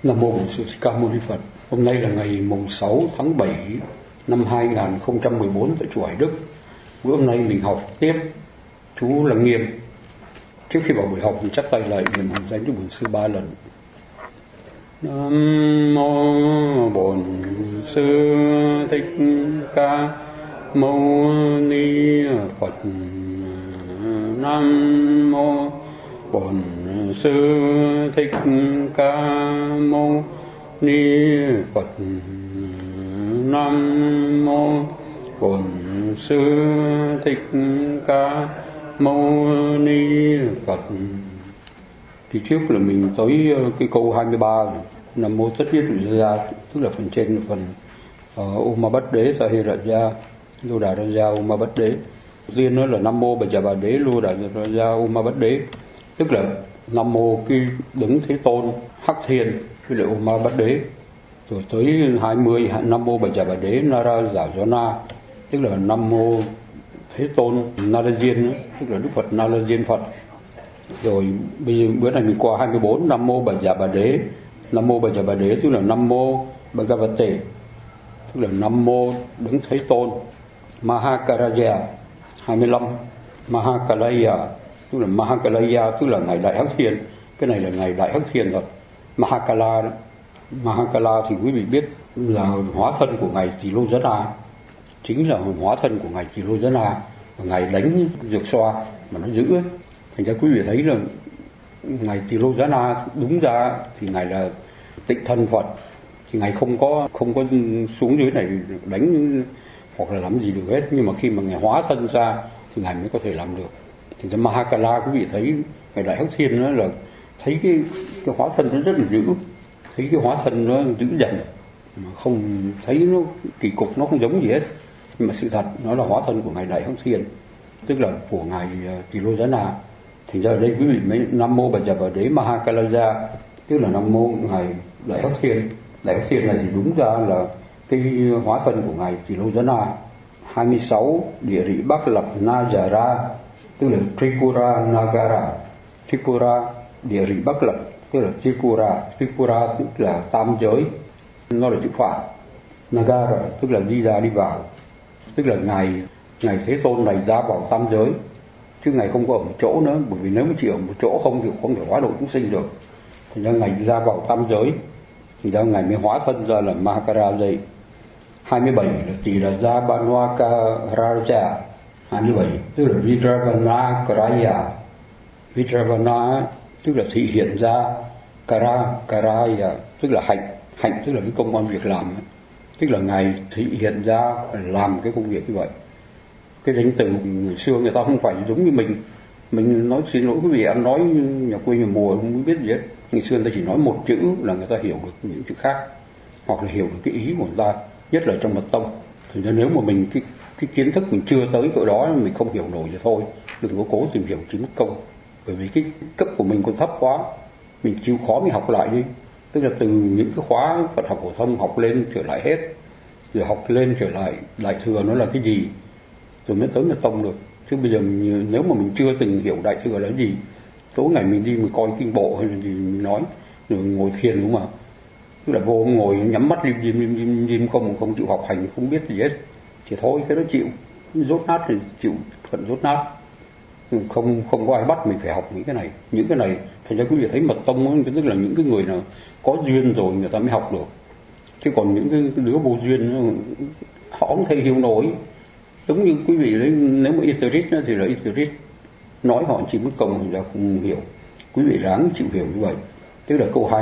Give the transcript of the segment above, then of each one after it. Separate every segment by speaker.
Speaker 1: Nam mô Bổn Sư Thích Ca Mâu Ni Phật. Hôm nay là ngày mùng 6 tháng 7 năm 2014 tại chùa Hải Đức. Bữa hôm nay mình học tiếp chú Lăng Nghiêm. Trước khi vào buổi học mình chắp tay lại niệm hồng danh cho Bổn Sư 3 lần. Nam mô Bổn Sư Thích Ca Mâu Ni Phật. Nam mô Bổn Sư Thích Ca Mâu Ni Phật. Nam mô Bổn Sư Thích Ca Mâu Ni Phật. Thì trước là mình tới cái câu 23 Nam mô tất nhất ra, tức là phần trên là phần Uma Bát Đế Sahi Raja Lô Đà Raja Uma Bát Đế. Riêng nó là Nam mô Bà Già Bà Đế Lô Đà Raja Uma Bát Đế, tức là Nam mô cái Đấng Thế Tôn Hắc Thiên với lại Uma Bát Đế. Rồi tới 20 Nam mô Bà Già Bà Đế Nara Giả Jona, tức là Nam mô Thế Tôn Narayan, tức là Đức Phật Narayan Phật. Rồi bây giờ bữa này mình qua 24 Nam mô Bà Già Bà Đế. Nam mô Bà Già Bà Đế tức là Nam mô Bhagavate, tức là Nam mô Đấng Thế Tôn Mahakaraya. 25 Mahakalaya, tức là Mahakalaya tức là ngày Đại Hắc Thiên. Cái này là ngày Đại Hắc Thiên rồi. Mahakala, Mahakala thì quý vị biết là hóa thân của ngài Tỳ Lô Giá Na, chính là hóa thân của ngài Tỳ Lô Giá Na, ngài đánh Dược Xoa mà nó giữ ấy. Thành ra quý vị thấy là ngài Tỳ Lô Giá Na đúng ra thì ngài là tịnh thân Phật, thì ngài không có xuống dưới này đánh hoặc là làm gì được hết, nhưng mà khi mà ngài hóa thân ra thì ngài mới có thể làm được. Thì ra Mahakala quý vị thấy ngài Đại Hắc Thiên đó là thấy cái hóa thân nó rất là dữ, thấy cái hóa thân nó dữ dằn mà không thấy nó kỳ cục, nó không giống gì hết, nhưng mà sự thật nó là hóa thân của ngài Đại Hắc Thiên, tức là của ngài Tỳ Lô Giá Na. Thì ra ở đây quý vị mới Nam mô Bà Già Bà Đế Mahakalaya, tức là Nam mô ngài Đại Hắc Thiên. Đại Hắc Thiên là gì? Đúng ra là cái hóa thân của ngài Tỳ Lô Giá Na. 26 Địa Rị Bắc Lập Najara, tức là Tripura Nagara. Tripura Địa Rị Bắc Lập tức là Tripura. Tripura tức là tam giới, nó là chữ Phạn. Nagara tức là đi ra đi vào, tức là ngài Thế Tôn này ra vào tam giới, chứ ngài không có ở một chỗ nữa, bởi vì nếu mà chỉ ở một chỗ không thì không thể hóa độ chúng sinh được. Thành ra ngài ra vào tam giới, thì ra ngài mới hóa thân ra là Mahakaraja. 27 là Tỳ Raja Banwaka Raja. 27 tức là Vidravana Karaya. Vidravana tức là thị hiện ra, Karaya tức là hạnh tức là cái công ăn việc làm, tức là ngài thị hiện ra làm cái công việc như vậy. Cái danh từ người xưa người ta không phải giống như mình nói, xin lỗi quý vị, ăn nói nhà quê nhà mùa không biết gì hết. Ngày xưa người ta chỉ nói một chữ là người ta hiểu được những chữ khác, hoặc là hiểu được cái ý của người ta, nhất là trong mật tông. Thì nếu mà mình cái kiến thức mình chưa tới cỡ đó, mình không hiểu nổi thì thôi, đừng có cố tìm hiểu chính công, bởi vì cái cấp của mình còn thấp quá, mình chịu khó mình học lại đi. Tức là từ những cái khóa Phật học phổ thông học lên trở lại hết, rồi học lên trở lại Đại Thừa nó là cái gì, rồi mới tới mật tông được. Chứ bây giờ nếu mà mình chưa từng hiểu Đại Thừa là cái gì, tối ngày mình đi mình coi kinh bộ hay là gì mình nói, rồi ngồi thiền đúng không ạ, tức là vô ngồi nhắm mắt lim không chịu học hành, không biết gì hết, thì thôi cái đó chịu dốt nát thì chịu phận dốt nát, không có ai bắt mình phải học những cái này. Thành ra quý vị thấy mật tông tức là những cái người nào có duyên rồi người ta mới học được, chứ còn những cái đứa vô duyên họ không thể hiểu nổi. Giống như quý vị đấy, nếu mà Iterist thì là Iterist, nói họ chỉ mất công thì ra không hiểu. Quý vị ráng chịu hiểu như vậy. Tức là câu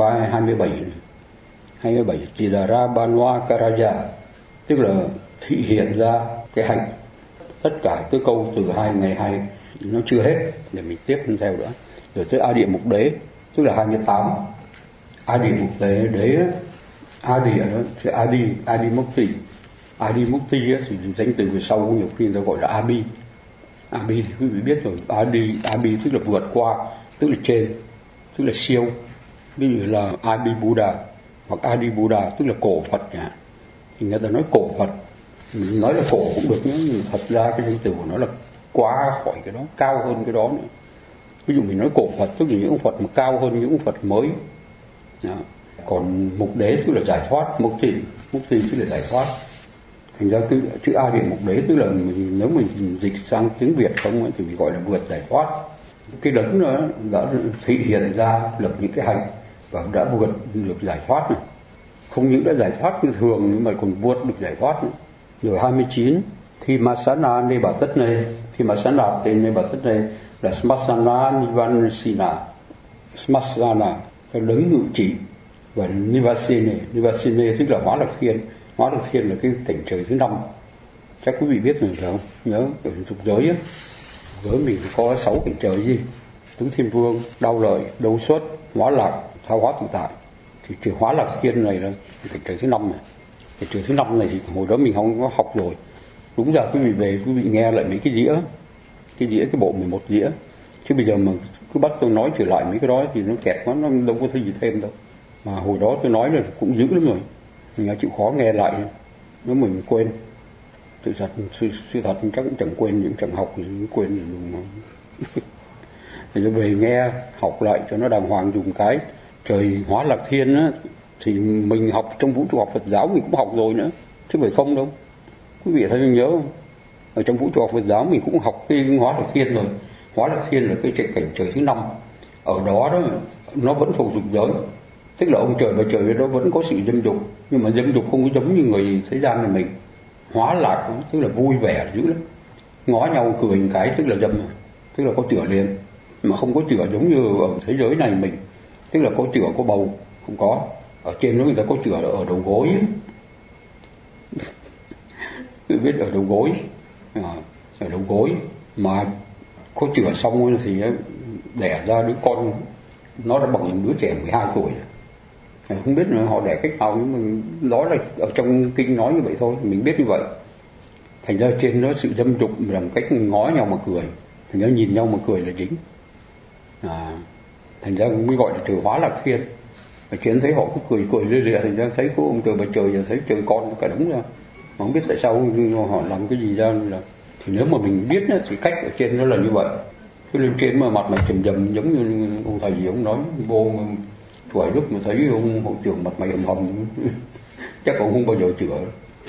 Speaker 1: 27 Tidara Banwa Karaja, tức là thị hiện ra cái hạnh. Tất cả cái câu từ ngày 2 nó chưa hết, để mình tiếp theo nữa. Rồi tới A Địa Mục Đế, tức là 28 A Địa Mục Đế A Địa đó thì Adi Mukti. Adi Mukti thì danh từ về sau nhiều khi người ta gọi là Abi. Abi thì quý vị biết rồi, Abi tức là vượt qua, tức là trên, tức là siêu. Ví dụ là Abi Buddha hoặc Adi Buddha tức là cổ Phật nhỉ. Thì người ta nói cổ Phật, mình nói là cổ cũng được nhé, nhưng thật ra cái danh từ của nó là quá khỏi cái đó, cao hơn cái đó nữa. Ví dụ mình nói cổ Phật tức là những ông Phật mà cao hơn những ông Phật mới. Còn mục đế tức là giải thoát, mục trì tức là giải thoát. Thành ra cái chữ A Địa mục đế tức là nếu mình dịch sang tiếng Việt không ấy, thì mình gọi là vượt giải thoát. Cái đấng đó đã thể hiện ra lập những cái hành và đã vượt được giải thoát này. Không những đã giải thoát như thường nhưng mà còn vượt được giải thoát nữa. Rồi 29 thì Masana Nibbātane, thì Masana tên Nibbātane là Smasana Nivansina. Smasana là đấng ngự trị, và Nivasine tức là hóa lạc thiên. Hóa lạc thiên là cái cảnh trời thứ 5. Chắc quý vị biết rồi phải không? Nhớ ở dục giới á, giới mình có 6 cảnh trời gì? Tứ Thiên Vương, Đau Lợi, Đấu Xuất, Hóa Lạc, Thao Hóa Tự Tại. Thì trường hóa lạc thiên này là cảnh trời thứ 5 này. Cảnh trời thứ 5 này thì hồi đó mình không có học rồi. Đúng ra quý vị về quý vị nghe lại mấy cái bộ 11 dĩa. Chứ bây giờ mà cứ bắt tôi nói trở lại mấy cái đó thì nó kẹt quá, nó đâu có thấy gì thêm đâu. Mà hồi đó tôi nói là cũng dữ lắm rồi, mình chịu khó nghe lại nếu mình quên. Sự thật chắc cũng chẳng quên, nhưng chẳng học thì quên thì đúng không? Thì tôi về nghe học lại cho nó đàng hoàng. Dùng cái trời hóa lạc thiên á, thì mình học trong vũ trụ học Phật giáo mình cũng học rồi nữa, chứ phải không đâu. Quý vị thấy mình nhớ không? Ở trong vũ trụ học Phật giáo mình cũng học cái hóa lạc thiên rồi. Hóa lạc thiên là cái cảnh trời thứ 5. Ở đó nó vẫn thuộc dục giới, tức là ông trời và trời đó vẫn có sự dâm dục, nhưng mà dâm dục không có giống như người thế gian này mình. Hóa lạc tức là vui vẻ dữ lắm, ngó nhau cười một cái tức là dâm rồi, tức là có chữa liền, mà không có chữa giống như ở thế giới này mình, tức là có chữa có bầu, không có. Ở trên đó người ta có chữa ở đầu gối. Tự biết ở đầu gối, ở đầu gối mà có chữa xong thì đẻ ra đứa con nó đã bằng đứa trẻ 12 tuổi. Không biết họ đẻ cách nào, nhưng mà đó là ở trong kinh nói như vậy thôi, mình biết như vậy. Thành ra trên đó sự dâm dục làm cách ngó nhau mà cười, thành ra nhìn nhau mà cười là chính. Thành ra mới gọi là trời hóa lạc thiên. Ở trên thấy họ cứ cười lê lịa, thành ra thấy có ông trời bà trời và thấy trời con cả đống ra, mà không biết tại sao họ làm cái gì ra. Là thì nếu mà mình biết thì cách ở trên nó là như vậy. Chứ lên trên mà mặt mày trầm giống như ông thầy gì ông nói vô tuổi lúc mà thấy ông hội trưởng mặt mày hầm chắc ông không bao giờ chữa.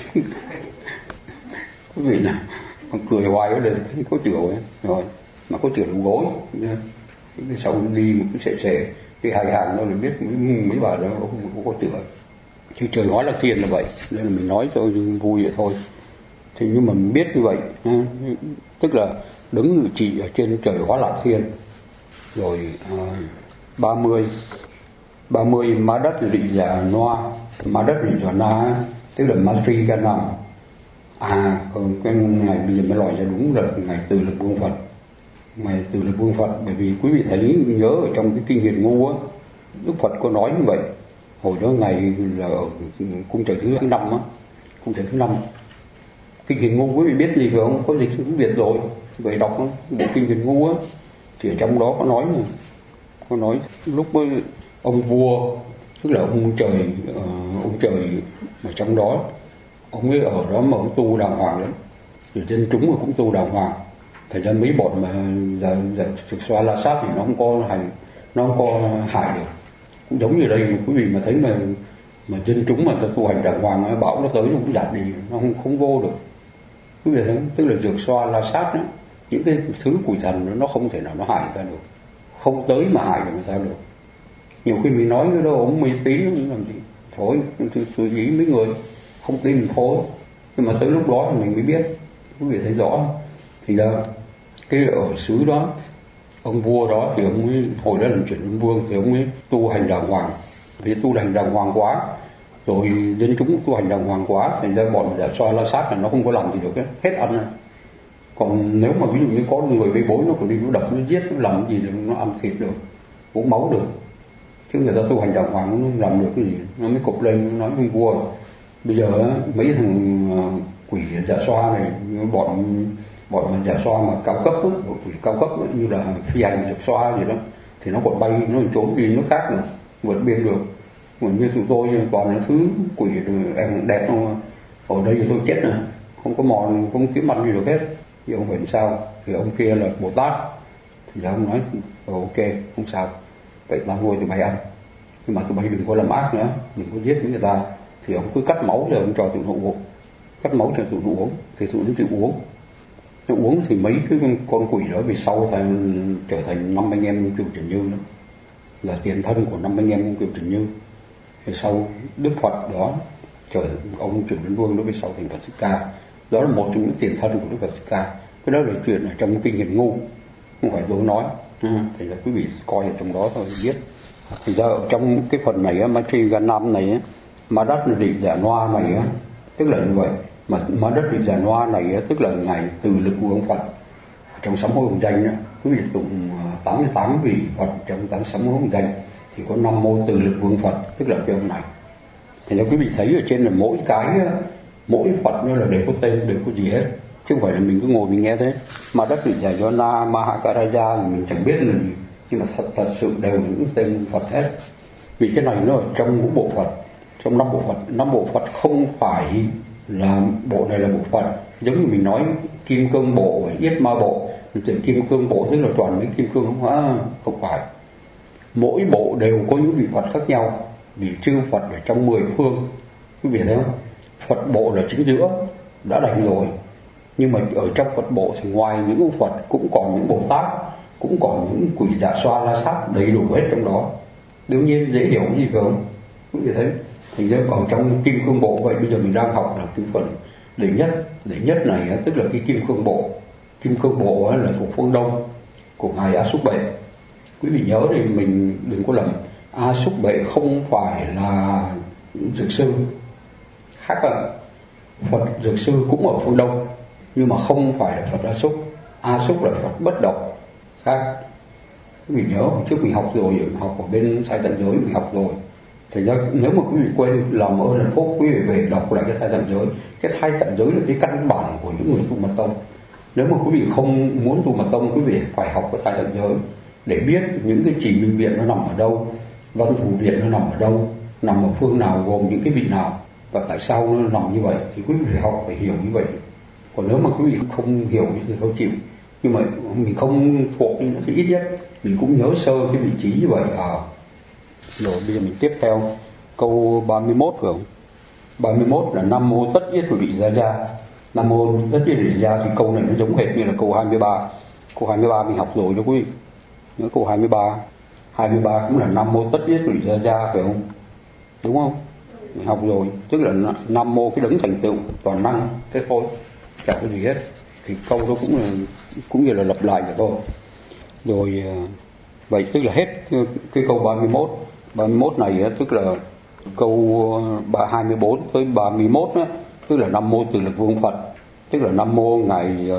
Speaker 1: Quý vị nào còn cười hoài ở đây có chữa ấy. Rồi mà có chữa đầu gối, cái sau đi một cái sệ cái hai hàng đó là biết mấy bà đó không có chữa. Thì trời hóa lạc thiên là vậy, nên là mình nói cho vui vậy thôi. Thì nhưng mà mình biết như vậy, tức là đứng ngự trị ở trên trời hóa lạc thiên. Rồi 30 má đất lị giả noa, má đất lị giả na tức là Matrigana. Còn cái ngày bây giờ mới loại ra đúng là ngày từ lực buông Phật. Ngày từ lực buông Phật, bởi vì quý vị thấy nhớ ở trong cái kinh Hiền Ngu á, Đức Phật có nói như vậy. Hồi đó ngày là ở cung trời thứ 5 á, cung trời thứ 5. Kinh Hiền Ngu quý vị biết gì phải không? Có dịch tiếng Việt rồi, về đọc bộ kinh Hiền Ngu á, thì ở trong đó có nói lúc ông vua, tức là ông trời ở trong đó, ông ấy ở đó mà ông tu đàng hoàng lắm, rồi dân chúng cũng tu đàng hoàng. Thành ra mấy bọn mà giờ trực xoa la sát thì nó không có hại được. Cũng giống như đây mà quý vị mà thấy mà dân chúng mà ta tu hành đàng hoàng, bão nó tới nó cũng giặt đi, nó không vô được. Quý vị thấy, tức là dược xoa la sát đó, những cái thứ quỷ thần nó không thể nào nó hại người ta được, không tới mà hại được người ta được. Nhiều khi mình nói cái đó ông mê tín làm gì thôi, tôi ý mấy người không tin mình thôi, nhưng mà tới lúc đó thì mình mới biết. Quý vị thấy rõ. Thì ra cái ở xứ đó, ông vua đó thì ông ấy hồi đó làm chuyện ông vương thì ông ấy tu hành đàng hoàng. Vì tu hành đàng hoàng quá rồi dân chúng tu hành đàng hoàng quá, thành ra bọn giả xoa la sát là nó không có làm gì được hết ăn này. Còn nếu mà ví dụ như có người bê bối nó còn đi nó đập nó giết nó làm gì được, nó ăn thịt được, uống máu được. Chứ người ta tu hành đàng hoàng nó làm được cái gì. Nó mới cục lên nó nói ông vua bây giờ mấy thằng quỷ giả xoa này, bọn giả xoa mà cao cấp á, quỷ cao cấp ấy, như là phi hành giả xoa gì đó, thì nó còn bay, nó trốn đi nước khác nữa, vượt biên được. Còn như tụi tôi toàn là thứ quỷ em đẹp không, ở đây tôi chết rồi, không có mòn, không kiếm ăn gì được hết. Thì ông phải làm sao? Thì ông kia là Bồ Tát, thì ông nói ok không sao, vậy tao nuôi tụi mày ăn. nhưng mà tụi bay đừng có làm ác nữa, đừng có giết người ta. Thì ông cứ cắt máu rồi ông cho tụi nó uống, cắt máu cho tụi nó uống, thì tụi nó chịu uống. Nó uống thì mấy cái con quỷ đó về sau trở thành 5 anh em Kiều Trần Như đó, là tiền thân của 5 anh em Kiều Trần Như. Thì sau Đức Phật đó ông Trần Nhân Vương đó về sau thành Phật Thích Ca, đó là một trong những tiền thân của Đức Phật Thích Ca. Cái đó là chuyện ở trong kinh Hiền Ngu, không phải tôi nói. Thì là quý vị coi ở trong đó thôi biết. Thì ra ở trong cái phần này á, Matriganam này á, Ma Đất Rị Giả Noa này á, tức là như vậy. Mà Ma Đất Rị Giả Noa này á, tức là ngày từ lực của ông Phật trong sám hối hồng danh á, quý vị tụng 88 vị Phật trong sám hối hồng danh thì có 5 mô từ lực vương Phật, tức là cái ông này. Thì là quý vị thấy ở trên là mỗi cái á, mỗi Phật nó là đều có tên, đều có gì hết, chứ không phải là mình cứ ngồi mình nghe thế. Ma Đất Rị Giả Noa, Mahakaraja mình chẳng biết là gì, nhưng mà thật sự đều là những tên Phật hết. Vì cái này nó ở trong những bộ Phật, trong 5 bộ Phật. 5 bộ Phật không phải là bộ này là bộ Phật, giống như mình nói Kim Cương Bộ, Yết Ma Bộ, mình tưởng Kim Cương Bộ tức là toàn mấy kim cương không phải. Mỗi bộ đều có những vị Phật khác nhau, vì chư Phật ở trong 10 phương, quý vị thấy không? Phật bộ là chính giữa đã đành rồi, nhưng mà ở trong Phật bộ thì ngoài những ông Phật cũng còn những Bồ Tát, cũng còn những quỷ dạ xoa la sát đầy đủ hết trong đó. Đương nhiên dễ hiểu gì phải không? Quý vị thấy. Thành ra ở trong Kim Cương Bộ vậy, bây giờ mình đang học là cái phần đệ nhất này, tức là cái Kim Cương Bộ. Kim Cương Bộ là thuộc phương Đông của ngài A Xúc Bệ. Quý vị nhớ thì mình đừng có lầm, A Xúc Bệ không phải là Dược Sư, khác là Phật Dược Sư cũng ở phương Đông, nhưng mà không phải là Phật A Xúc. A Xúc là Phật bất động, khác. Quý vị nhớ hồi trước mình học rồi, học ở bên Sai Tận Giới mình học rồi. Thành ra nếu mà quý vị quên, làm ơn là phúc quý vị về đọc lại cái Thai Tận Giới. Cái Thai Tận Giới là cái căn bản của những người tu Mật Tông. Nếu mà quý vị không muốn tu Mật Tông, quý vị phải học cái Thai Tận Giới để biết những cái chỉ minh viện nó nằm ở đâu, văn thù viện nó nằm ở đâu, nằm ở phương nào, gồm những cái vị nào và tại sao nó nằm như vậy. Thì quý vị phải học, phải hiểu như vậy. Còn nếu mà quý vị không hiểu thì thôi chịu. Nhưng mà mình không thuộc thì ít nhất mình cũng nhớ sơ cái vị trí như vậy. Rồi bây giờ mình tiếp theo câu 31 phải không? 31 là Nam Mô Tất Yết Vị Gia Gia. Nam Mô Tất Yết Vị Gia thì câu này nó giống hệt như là câu 23. Câu 23 mình học rồi đó quý vị. Nhớ câu 23. 23 cũng là Nam Mô Tất Yết Vị Gia Gia phải không? Đúng không? Mình học rồi. Tức là Nam Mô cái đấng thành tựu toàn năng, thế thôi, chẳng có gì hết. Thì câu đó cũng như là lặp lại vậy thôi. Rồi vậy tức là hết cái câu 31. 31 này tức là câu 24 tới 31 á, tức là Nam Mô Từ Lực Vương Phật, tức là Nam Mô ngài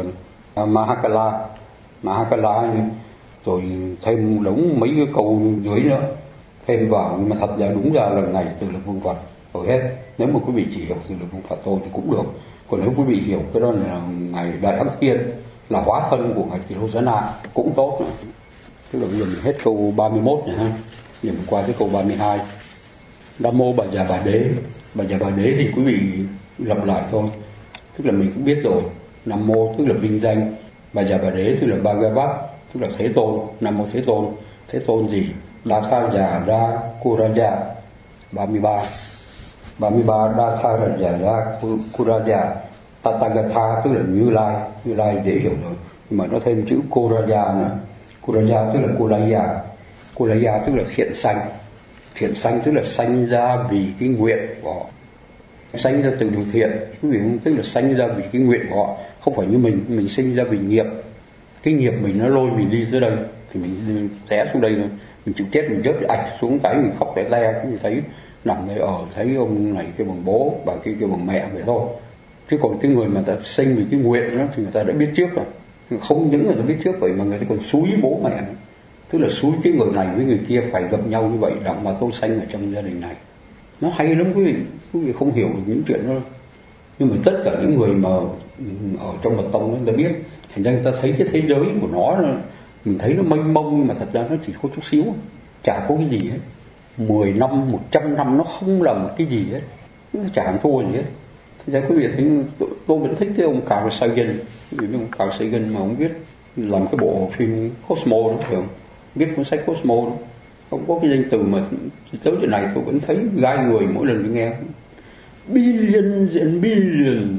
Speaker 1: Mahakala, rồi thêm đống mấy cái câu dưới nữa thêm vào, nhưng mà thật ra đúng ra là ngài Từ Lực Vương Phật rồi hết. Nếu mà quý vị chỉ hiểu Từ Lực Vương Phật thôi thì cũng được. Còn nếu quý vị hiểu cái đó là ngài Đại Hắc Thiên là hóa thân của ngài Kỳ Lô Giá Na cũng tốt nữa. Tức là bây giờ mình hết câu 31 này ha. Giờ mình qua tới câu 32. Nam Mô Bà Già Bà Đế. Bà Già Bà Đế thì quý vị lặp lại thôi, tức là mình cũng biết rồi. Nam Mô tức là vinh danh, Bà Già Bà Đế tức là Bhagavat, tức là Thế Tôn. Nam Mô Thế Tôn. Thế Tôn gì? Đa Tha Già Ra Kuraja. 33 Đa Tha Già Ra Kuraja. Tathagata tức là Như Lai. Như Lai dễ hiểu rồi, nhưng mà nó thêm chữ Kuraja nữa. Kuraja tức là Kulaya. Kulaya tức là thiện sanh. Thiện sanh tức là sanh ra vì cái nguyện của họ, sanh ra từ điều thiện, quý vị không? Tức là sanh ra vì cái nguyện của họ, không phải như mình sinh ra vì nghiệp. Cái nghiệp mình nó lôi mình đi tới đây thì mình té xuống đây thôi, mình chịu chết, mình rớt ạch xuống cái mình khóc để le, mình thấy nằm đây thấy ông này kêu bằng bố, bà kia kêu bằng mẹ vậy thôi. Chứ còn cái người mà ta sinh vì cái nguyện đó thì người ta đã biết trước rồi. Không những người ta biết trước vậy mà người ta còn xúi bố mẹ, tức là xúi cái người này với người kia phải gặp nhau như vậy đặng mà tôi sanh ở trong gia đình này. Nó hay lắm quý vị không hiểu được những chuyện đó. Nhưng mà tất cả những người mà ở trong mật tông người ta biết, thành ra người ta thấy cái thế giới của nó mình thấy nó mênh mông, nhưng mà thật ra nó chỉ có chút xíu, chả có cái gì hết. 10 năm, 100 năm nó không là một cái gì hết, nó chả ăn thua gì hết. Thành ra quý vị thấy tôi vẫn thích cái ông Carl Sagan. Ông Carl Sagan mà ông viết làm cái bộ phim Cosmo đó, phải không? Biết cuốn sách Cosmo đó. Không có cái danh từ mà tới chỗ này tôi vẫn thấy gai người mỗi lần tôi nghe. Billions and billions.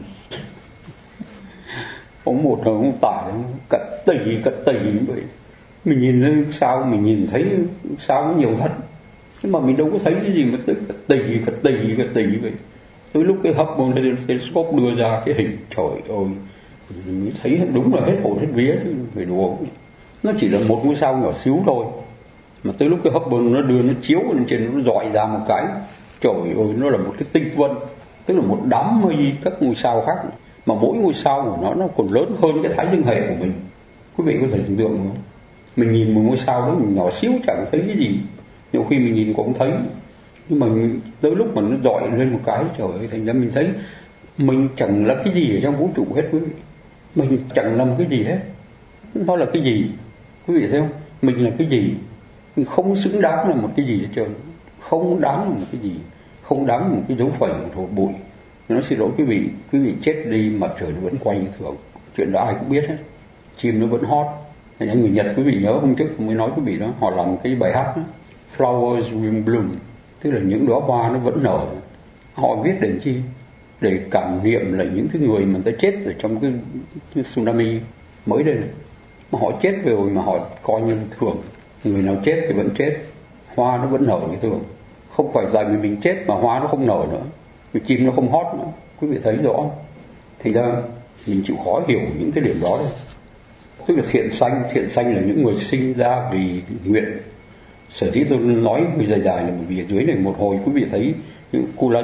Speaker 1: Có một thằng ông tải cả tỷ vậy. Mình nhìn lên sao mình nhìn thấy sao nó nhiều thật, nhưng mà mình đâu có thấy cái gì mà tới cả tỷ vậy. Tới lúc cái Hubble telescope đưa ra cái hình, trời ơi, mình mới thấy đúng là hết hồn hết vía chứ, phải đùa. Nó chỉ là một ngôi sao nhỏ xíu thôi, mà tới lúc cái Hubble nó đưa nó chiếu lên trên, nó dọi ra một cái, trời ơi, nó là một cái tinh vân, tức là một đám mây các ngôi sao khác, mà mỗi ngôi sao của nó còn lớn hơn cái thái dương hệ của mình. Quý vị có thể tưởng tượng không? Mình nhìn một ngôi sao đó mình nhỏ xíu chẳng thấy cái gì, nhiều khi mình nhìn cũng không thấy, nhưng mà tới lúc mà nó dọi lên một cái, trời ơi, thành ra mình thấy mình chẳng là cái gì ở trong vũ trụ hết quý vị. Mình chẳng làm cái gì hết. Nó là cái gì? Quý vị thấy không? Mình là cái gì? Mình không xứng đáng là một cái gì hết trơn. Không đáng là một cái gì. Không đáng là một cái dấu phẩy, một hột bụi. Nó xin lỗi quý vị chết đi mặt trời nó vẫn quay như thường. Chuyện đó ai cũng biết hết. Chim nó vẫn hót. Những người Nhật quý vị nhớ hôm trước tôi mới nói quý vị đó, họ làm cái bài hát đó, Flowers Will Bloom, tức là những đóa hoa nó vẫn nở. Họ viết để chi? Để cảm niệm lại những cái người mà ta chết ở trong cái tsunami mới đây này. Mà họ chết rồi mà họ coi như thường. Người nào chết thì vẫn chết, hoa nó vẫn nở như thường. Không phải tại vì mình chết mà hoa nó không nở nữa, vì chim nó không hót nữa. Quý vị thấy rõ. Thành ra mình chịu khó hiểu những cái điểm đó thôi. Tức là thiện sanh là những người sinh ra vì nguyện. Sở dĩ tôi nói người dài là bởi vì ở dưới này một hồi quý vị thấy những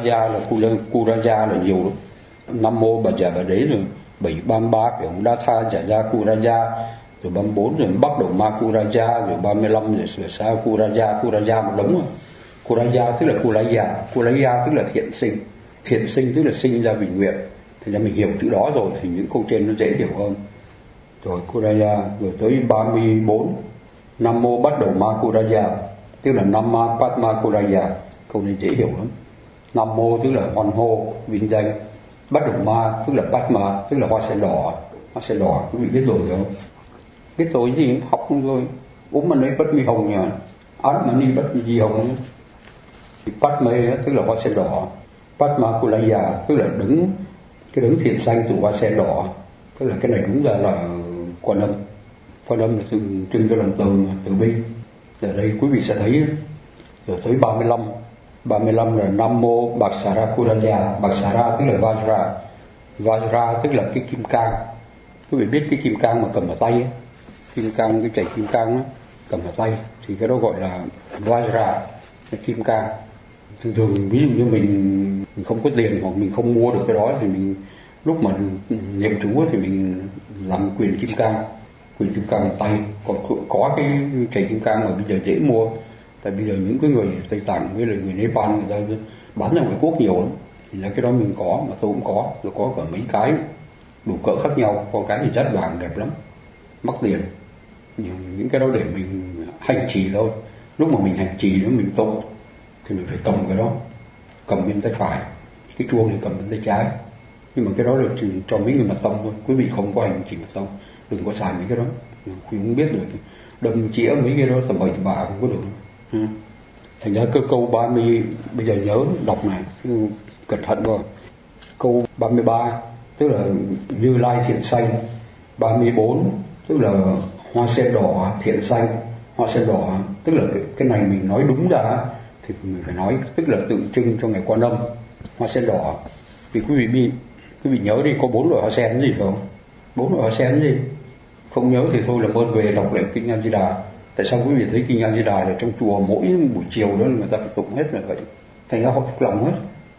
Speaker 1: Kuraja là nhiều lắm. Nam mô Bà Già Bà Đế rồi 733 phải ông Đa Tha Giả Gia Kuraja, rồi 34 rồi bắt đầu Ma Kuraja, rồi 35 rồi sửa sa Kuraja một đống rồi. Kuraja tức là Kulaya tức là thiện sinh tức là sinh ra vì nguyện. Thì ra mình hiểu chữ đó rồi thì những câu trên nó dễ hiểu hơn. Rồi Kuraja, rồi tới 34 Nam mô bắt đầu Ma Kuraja, tức là Nam Ma Padma Kuraja. Câu này dễ hiểu lắm. Nam mô tức là hoan hô vinh danh, bắt đầu Ma tức là Padma tức là hoa sen đỏ quý vị biết rồi không? Biết rồi gì học không rồi. Mà nói bất mi hồng nhỉ, Atmani bất mi hồng. Padma tức là hoa sen đỏ, Padma Kulaya tức là đứng thiện sanh từ hoa sen đỏ, tức là cái này đúng ra là Quan Âm là tượng trưng cho lòng từ bi. Ở đây quý vị sẽ thấy. Rồi tới 35 là Nam mô Baksara Kuraya. Baksara tức là Vajra tức là cái kim cang. Quý vị biết cái kim cang mà cầm ở tay ấy. Kim cang, cái chảy kim cang đó, cầm ở tay thì cái đó gọi là Vajra, là kim cang. Thường ví dụ như mình không có tiền hoặc mình không mua được cái đó thì mình lúc mà niệm chú thì mình làm quyền kim cang ở tay. Còn có cái chảy kim cang mà bây giờ dễ mua, tại bây giờ những cái người Tây Tạng với lại người Nepal người ta bán ra ngoài quốc nhiều lắm, thì là cái đó mình có, mà tôi cũng có, tôi có cả mấy cái đủ cỡ khác nhau. Có cái thì rất vàng đẹp lắm, mắc tiền. Những cái đó để mình hành trì thôi. Lúc mà mình hành trì đó mình tụng thì mình phải cầm cái đó, cầm bên tay phải, cái chuông thì cầm bên tay trái. Nhưng mà cái đó là chỉ cho mấy người mật tông thôi. Quý vị không có hành trì mật tông đừng có xài mấy cái đó. Quý không biết được, đâm chĩa mấy cái đó tầm bậy tầm bạ không có được. Thành ra cái câu 30 bây giờ nhớ đọc này cẩn thận rồi. Câu 33 tức là Như Lai thiện sanh. 34 tức là hoa sen đỏ thiện sanh. Hoa sen đỏ tức là cái này mình nói đúng ra thì mình phải nói tức là tượng trưng cho ngày Quan Âm. Hoa sen đỏ thì quý vị nhớ đi, có 4 loại hoa sen gì không? 4 loại hoa sen gì không nhớ thì thôi làm ơn về đọc lại kinh A Di Đà. Tại sao quý vị thấy kinh A Di Đà là trong chùa mỗi buổi chiều đó người ta phải tụng hết là vậy? Thành ra họ phục lòng hết.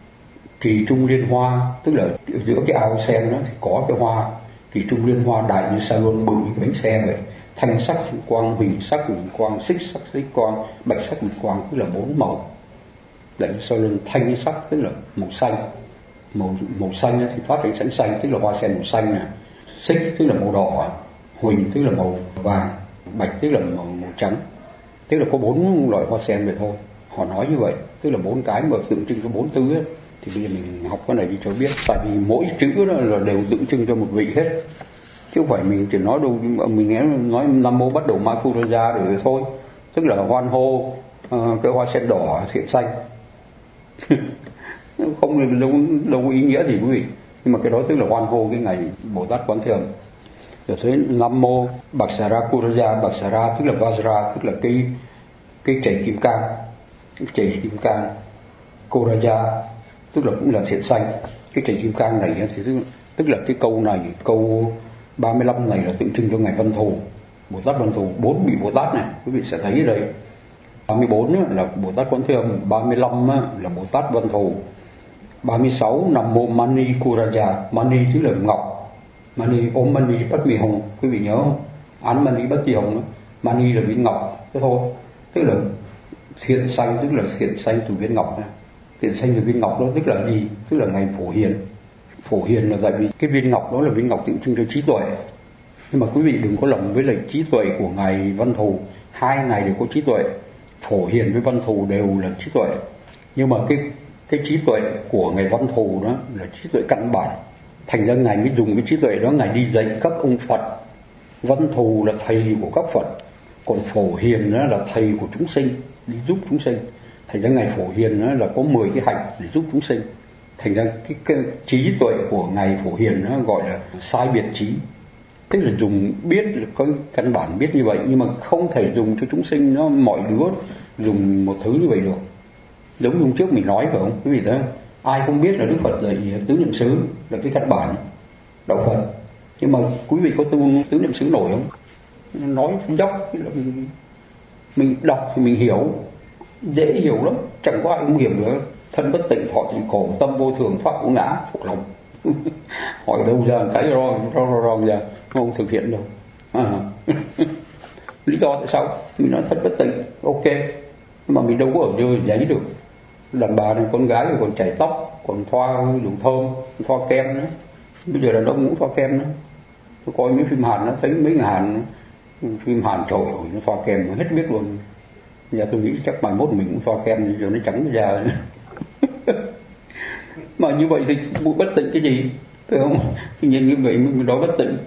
Speaker 1: Kỳ trung liên hoa tức là giữa cái ao sen đó thì có cái hoa kỳ trung liên hoa đại như salon bự cái bánh xe vậy. Thanh sắc thanh quang, huỳnh sắc huỳnh quang, xích sắc xích quang, bạch sắc bạch quang, tức là 4 màu. Đại như salon thanh sắc tức là màu xanh. Màu xanh thì phát ánh sáng xanh tức là hoa sen màu xanh nè. Xích tức là màu đỏ, huỳnh tức là màu vàng, bạch tức là màu trắng. Tức là có 4 loại hoa sen vậy thôi. Họ nói như vậy, tức là 4 cái mà tượng trưng cho 4 thứ ấy. Thì bây giờ mình học cái này đi cho biết. Tại vì mỗi chữ đó là đều tượng trưng cho một vị hết, chứ không phải mình chỉ nói đâu. Mình nói Nam mô bắt đầu Ma Kuraja rồi thôi, tức là hoan hô cái hoa sen đỏ thiện xanh. Không đâu có ý nghĩa gì quý vị, nhưng mà cái đó tức là hoan hô cái ngày Bồ Tát Quán Thế Âm. Rồi tới Nam Mô Bhaksara Kuraja, Bhaksara tức là Vajra, tức là cái chảy kim cang, cái chảy kim cang. Kuraja tức là cũng là thiện xanh. Cái chảy kim cang này thì tức là cái câu này, câu 35 này là tượng trưng cho ngày Văn Thù, Bồ Tát Văn Thù. 4 vị Bồ Tát này quý vị sẽ thấy ở đây. 34 là Bồ Tát Quán Thế Âm, 35 là Bồ Tát Văn Thù, 36 Nam Mô Mani Kuraja. Mani tức là ngọc, Mani, Om Mani Padme Hum, quý vị nhớ không? Án Mani Padme Hum, Mani là viên ngọc, thế thôi. Tức là thiện xanh, tức là thiện xanh từ viên ngọc này. Thiện xanh từ viên ngọc đó tức là gì? Tức là ngày Phổ Hiền. Phổ Hiền là tại vì cái viên ngọc đó là viên ngọc tượng trưng cho trí tuệ. Nhưng mà quý vị đừng có lầm với lại trí tuệ của ngày Văn Thù. Hai ngày đều có trí tuệ. Phổ Hiền với Văn Thù đều là trí tuệ. Nhưng mà cái trí tuệ của ngày Văn Thù đó là trí tuệ căn bản. Thành ra ngài mới dùng cái trí tuệ đó ngài đi dạy các ông Phật. Văn Thù là thầy của các Phật, còn Phổ Hiền đó là thầy của chúng sinh, đi giúp chúng sinh. Thành ra ngài Phổ Hiền đó là có 10 cái hạnh để giúp chúng sinh. Thành ra cái trí tuệ của ngài Phổ Hiền nó gọi là sai biệt trí, tức là dùng biết là có căn bản biết như vậy, nhưng mà không thể dùng cho chúng sinh nó mọi đứa dùng một thứ như vậy được. Giống như trước mình nói phải không quý vị thấy không? Ai không biết là Đức Phật dạy tứ niệm xứ là cái căn bản đạo Phật, nhưng mà quý vị có tu tứ niệm xứ nổi không? Nói dốc mình đọc thì mình hiểu, dễ hiểu lắm, chẳng có ai không hiểu được. Thân bất tịnh, thọ trì khổ, tâm vô thường, pháp vô ngã, thuộc lòng. Hỏi đâu ra cái ro ra không thực hiện đâu. Lý do tại sao mình nói thân bất tịnh, ok, nhưng mà mình đâu có ở dưới giấy được. Đàn bà này, con gái rồi còn chảy tóc, còn thoa dùng thơm, thoa kem nữa. Bây giờ đàn ông cũng thoa kem nữa. Tôi coi mấy phim Hàn nó thấy mấy người Hàn, phim Hàn trời ơi nó thoa kem nó hết biết luôn. Giờ tôi nghĩ chắc mai mốt mình cũng thoa kem rồi nó trắng ra. Mà như vậy thì bất tịnh cái gì, phải không? Nhìn như vậy mình nói bất tịnh.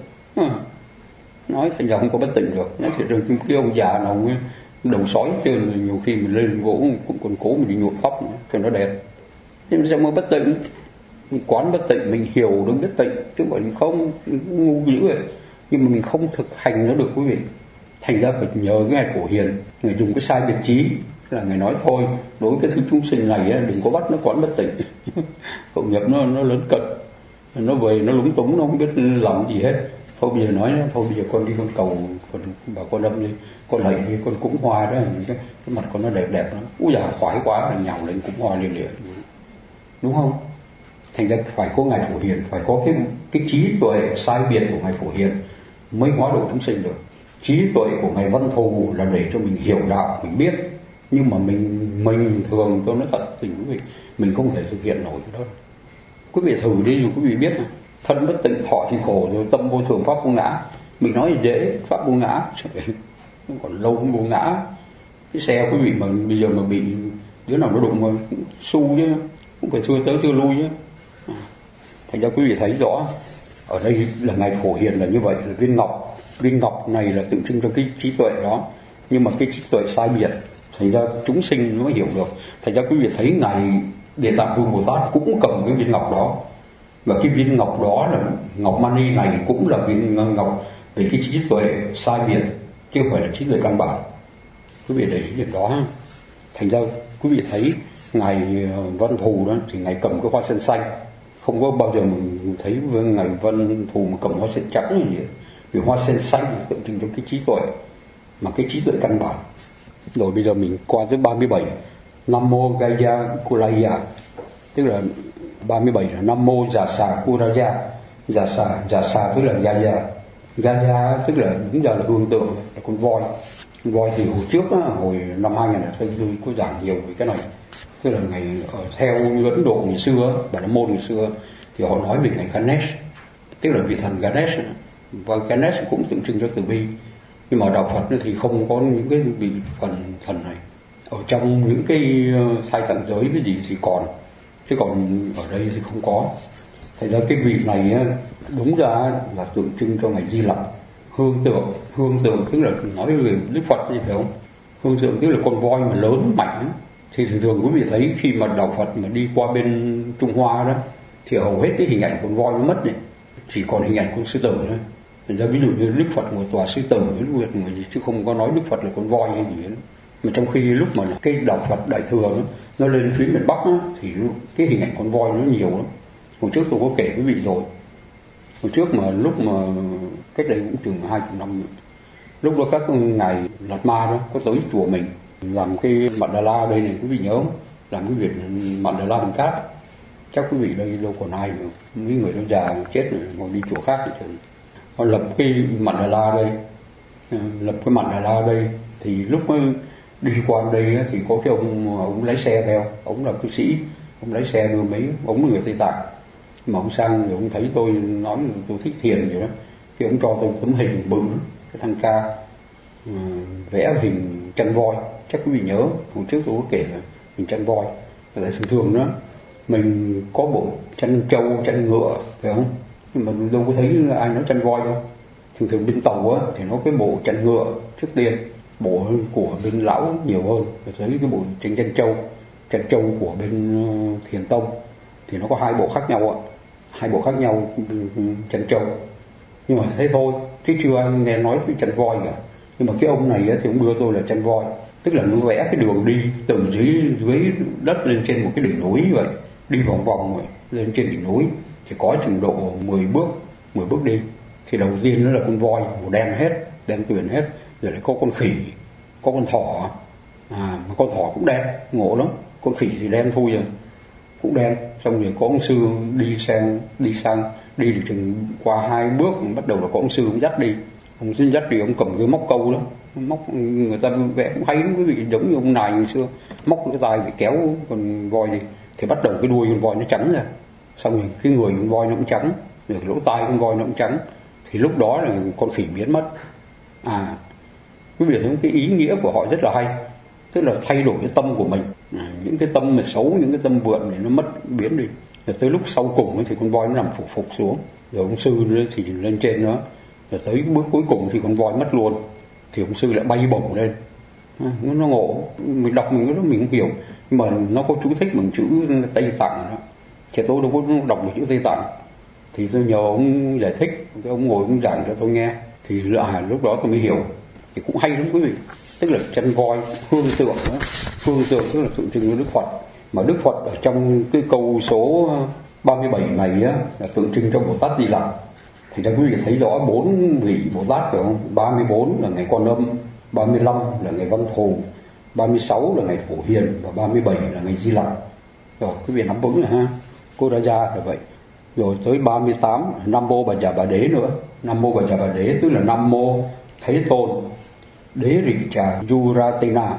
Speaker 1: Nói thành ra không có bất tịnh được. Nói thiệt rằng cái ông già nào đầu sói trơn, nhiều khi mình lên gỗ cũng còn cố mình đi nhuộm tóc nữa, cho nó đẹp. Nhưng mà sao mà bất tịnh? Mình quán bất tịnh, mình hiểu được bất tịnh, chứ không phải mình không ngu dữ vậy. Nhưng mà mình không thực hành nó được quý vị. Thành ra phải nhờ cái ngày Phổ Hiền, người dùng cái sai biệt trí là người nói thôi, đối với cái thứ chúng sinh này đừng có bắt nó quán bất tịnh. Tội nghiệp nó lớn cận, nó về nó lúng túng, nó không biết làm gì hết. Thôi bây giờ nói thôi bây giờ con đi con cầu, con bảo con Âm đi, con lạy đi, con cúng hoa đó, cái mặt con nó đẹp đẹp lắm. Úi già khoái quá là nhào lên cúng hoa liền liền, đúng không? Thành ra phải có ngày Phổ Hiền, phải có cái trí tuệ sai biệt của ngày Phổ Hiền mới hóa độ chúng sinh được. Trí tuệ của ngày Văn Thù là để cho mình hiểu đạo, mình biết, nhưng mà mình thường cho nó thật tình quý vị, mình không thể thực hiện nổi cái đó. Quý vị thử đi rồi quý vị biết, thân bất tịnh, thọ thì khổ, rồi tâm vô thường, pháp vô ngã. Mình nói dễ, pháp vô ngã, còn lâu không vô ngã. Cái xe quý vị mà bây giờ mà bị đứa nào nó đụng mà xu chứ, cũng phải xưa tới xưa lui chứ. Thành ra quý vị thấy rõ, ở đây là ngày Phổ Hiền là như vậy, là viên ngọc. Viên ngọc này là tượng trưng cho cái trí tuệ đó, nhưng mà cái trí tuệ sai biệt, thành ra chúng sinh nó mới hiểu được. Thành ra quý vị thấy ngài Địa Tạng Vương Bồ Tát cũng cầm cái viên ngọc đó, và cái viên ngọc đó là ngọc mani này cũng là viên ngọc về cái trí tuệ sai biệt, chứ không phải là trí tuệ căn bản. Quý vị để ý điểm đó. Thành ra quý vị thấy ngài Văn Thù đó thì ngài cầm cái hoa sen xanh, không có bao giờ mình thấy ngài Văn Thù mà cầm hoa sen trắng như vậy. Vì hoa sen xanh tượng trưng cho cái trí tuệ, mà cái trí tuệ căn bản. Rồi bây giờ mình qua tới 37, Nam Mô Gaya Kulaya, tức là 37 là Nam Mô Giả Xà Kuraya. Giả xà tức là Gaya. Gaya tức là đúng ra là hương tượng, là con voi. Con voi thì hồi trước hồi năm 2004 tôi có giảng nhiều về cái này. Tức là ngày theo như Ấn Độ ngày xưa, Bà La Môn ngày xưa thì họ nói về ngày Ganesh, tức là vị thần Ganesh. Và Ganesh cũng tượng trưng cho từ bi, nhưng mà đạo Phật thì không có những cái vị thần này. Ở trong những cái thai tạng giới cái gì thì còn, chứ còn ở đây thì không có. Thành ra cái vị này đúng ra là tượng trưng cho ngày Di Lặc. Hương tượng tức là nói về Đức Phật gì phải không? Hương tượng tức là con voi mà lớn mạnh ấy. Thì thường thường quý vị thấy khi mà đạo Phật mà đi qua bên Trung Hoa đó thì hầu hết cái hình ảnh con voi nó mất đi, chỉ còn hình ảnh con sư tử thôi. Thành ra ví dụ như Đức Phật ngồi tòa sư tử người gì chứ không có nói Đức Phật là con voi hay gì hết. Mà trong khi lúc mà cái đạo Phật Đại thừa đó, nó lên phía miền Bắc đó, thì cái hình ảnh con voi nó nhiều lắm. Hồi trước tôi có kể quý vị rồi, hồi trước mà lúc mà cách đây cũng chừng 20 năm nữa, lúc đó các ngài Lạt Ma đó có tới chùa mình làm cái Mạn Đà La đây này, quý vị nhớ không? Làm cái việc Mạn Đà La bằng cát. Chắc quý vị đây đâu còn ai nữa, mấy người nó già chết rồi ngồi đi chùa khác thì họ lập cái Mạn Đà La đây, lập cái Mạn Đà La đây. Thì lúc đi qua đây thì có cái ông lái xe theo, ông là cư sĩ, ông lái xe đưa mấy ông người Tây Tạng. Mà ông sang rồi ông thấy tôi nói tôi thích thiền vậy đó, thì ông cho tôi tấm hình bự, cái thằng ca vẽ hình chăn voi. Chắc quý vị nhớ hồi trước tôi có kể là hình chăn voi. Tại thường thường đó mình có bộ chăn trâu, chăn ngựa phải không, nhưng mà đâu có thấy ai nói chăn voi đâu. Thường thường bên Tàu á thì nó cái bộ chăn ngựa trước tiên, bộ của bên Lão nhiều hơn. Rồi thấy cái bộ chăn trâu của bên Thiền Tông thì nó có hai bộ khác nhau ạ, hai bộ khác nhau chăn trâu. Nhưng mà thế thôi chứ chưa anh nghe nói cái chăn voi cả. Nhưng mà cái ông này á, thì ông đưa tôi là chăn voi, tức là nó vẽ cái đường đi từ dưới đất lên trên một cái đỉnh núi vậy, đi vòng vòng vậy lên trên đỉnh núi thì có chừng độ 10 bước đi. Thì đầu tiên nó là con voi màu đen hết, đen tuyền hết, rồi lại có con khỉ, có con thỏ, mà con thỏ cũng đen, ngộ lắm. Con khỉ thì đen thui rồi, cũng đen. Xong rồi có ông sư đi được chừng qua 2 bước bắt đầu là có ông sư ông dắt đi. Ông sư dắt đi, ông cầm cái móc câu đó, móc người ta vẽ cũng hay lắm quý vị, giống như ông Nài ngày xưa móc cái tay bị kéo con voi đi, thì bắt đầu cái đuôi con voi nó trắng ra, xong rồi cái người con voi nó cũng trắng, rồi lỗ tai con voi nó cũng trắng. Thì lúc đó là con khỉ biến mất. Quý vị thấy cái ý nghĩa của họ rất là hay, tức là thay đổi cái tâm của mình. Những cái tâm mà xấu, những cái tâm vượn thì nó mất biến đi. Rồi tới lúc sau cùng thì con voi nó nằm phục xuống, rồi ông sư thì lên trên nó. Rồi tới bước cuối cùng thì con voi mất luôn, thì ông sư lại bay bổng lên. Nó ngộ, mình đọc mình không hiểu, nhưng mà nó có chú thích bằng chữ Tây Tạng đó. Thì tôi đâu có đọc được chữ Tây Tạng, thì tôi nhờ ông giải thích, ông ngồi ông giảng cho tôi nghe, thì lúc đó tôi mới hiểu. Thì cũng hay lắm quý vị, tức là chân voi hương tượng tức là tượng trưng cho Đức Phật. Mà Đức Phật ở trong cái câu số 37 này á, là tượng trưng cho Bồ Tát Di Lặc. Thì cho quý vị thấy rõ 4 vị Bồ Tát phải không? 34 là ngày Quan Âm, 35 là ngày Văn Thù, 36 là ngày Phổ Hiền, và 37 là ngày Di Lặc. Rồi quý vị nắm vững rồi ha, cô đã ra là vậy. Rồi tới 38 Nam Mô Bà Già Bà Đế nữa. Nam Mô Bà Già Bà Đế tức là Nam Mô Thế Tôn Đế Rịch Trà Yuratena.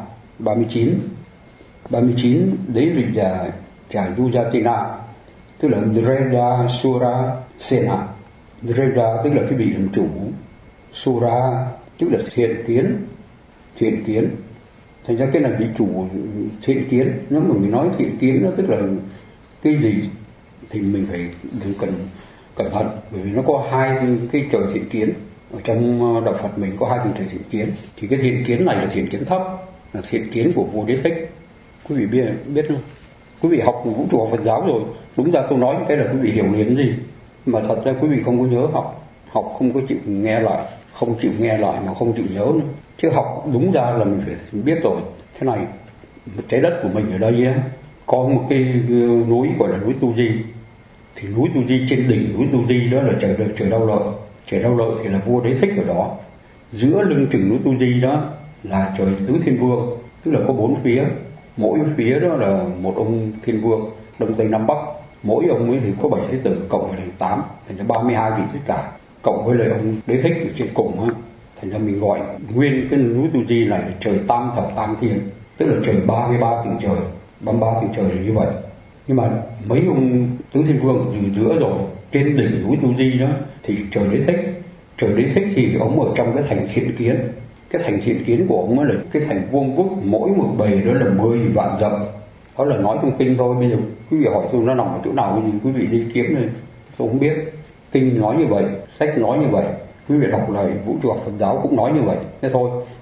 Speaker 1: 39 Đế Rịch Trà Yuratena tức là Dreda Sura Sena. Dreda tức là cái vị làm chủ, Sura tức là thiện kiến. Thành ra cái này vị chủ thiện kiến. Nếu mà mình nói thiện kiến nó tức là cái gì thì mình phải cẩn thận, bởi vì nó có hai cái trời thiện kiến. Ở trong đạo Phật mình có hai cái trời thiện kiến. Thì cái thiện kiến này là thiện kiến thấp, là thiện kiến của vua Đế Thích. Quý vị biết không? Quý vị học vũ trụ Phật giáo rồi, đúng ra tôi nói cái là quý vị hiểu liền gì, mà thật ra quý vị không có nhớ, học không có chịu nghe lại, mà không chịu nhớ nữa. Chứ học đúng ra là mình phải biết rồi. Thế này, trái đất của mình ở đây á, có một cái núi gọi là núi Tu Di. Thì núi Tu Di, trên đỉnh núi Tu Di đó là trời Đau Lợi. Trời Đau Lợi thì là vua Đế Thích ở đó. Giữa lưng chừng núi Tu Di đó là trời Tứ Thiên Vương, tức là có 4 phía, mỗi phía đó là một ông thiên vương, đông tây nam bắc. Mỗi ông ấy thì có 7 thái tử, cộng với thành 8, thành ra 32 vị tất cả, cộng với lại ông Đế Thích ở trên cùng á. Thành ra mình gọi nguyên cái núi Tu Di này là trời Tam Thập Tam Thiên, tức là trời 33 tầng trời, 33 tầng trời là như vậy. Nhưng mà mấy ông Tứ Thiên Vương ở giữa rồi, trên đỉnh núi Tu Di đó thì trời Đế Thích thì ông ở trong cái thành Thiện Kiến. Cái thành Thiện Kiến của ông là cái thành vuông vức, mỗi một bề đó là 10 vạn dặm. Đó là nói trong kinh thôi. Bây giờ quý vị hỏi tôi nó nằm ở chỗ nào thì quý vị đi kiếm này, tôi không biết. Kinh nói như vậy, sách nói như vậy, quý vị đọc lời vũ trụ học Phật giáo cũng nói như vậy. Thế thôi,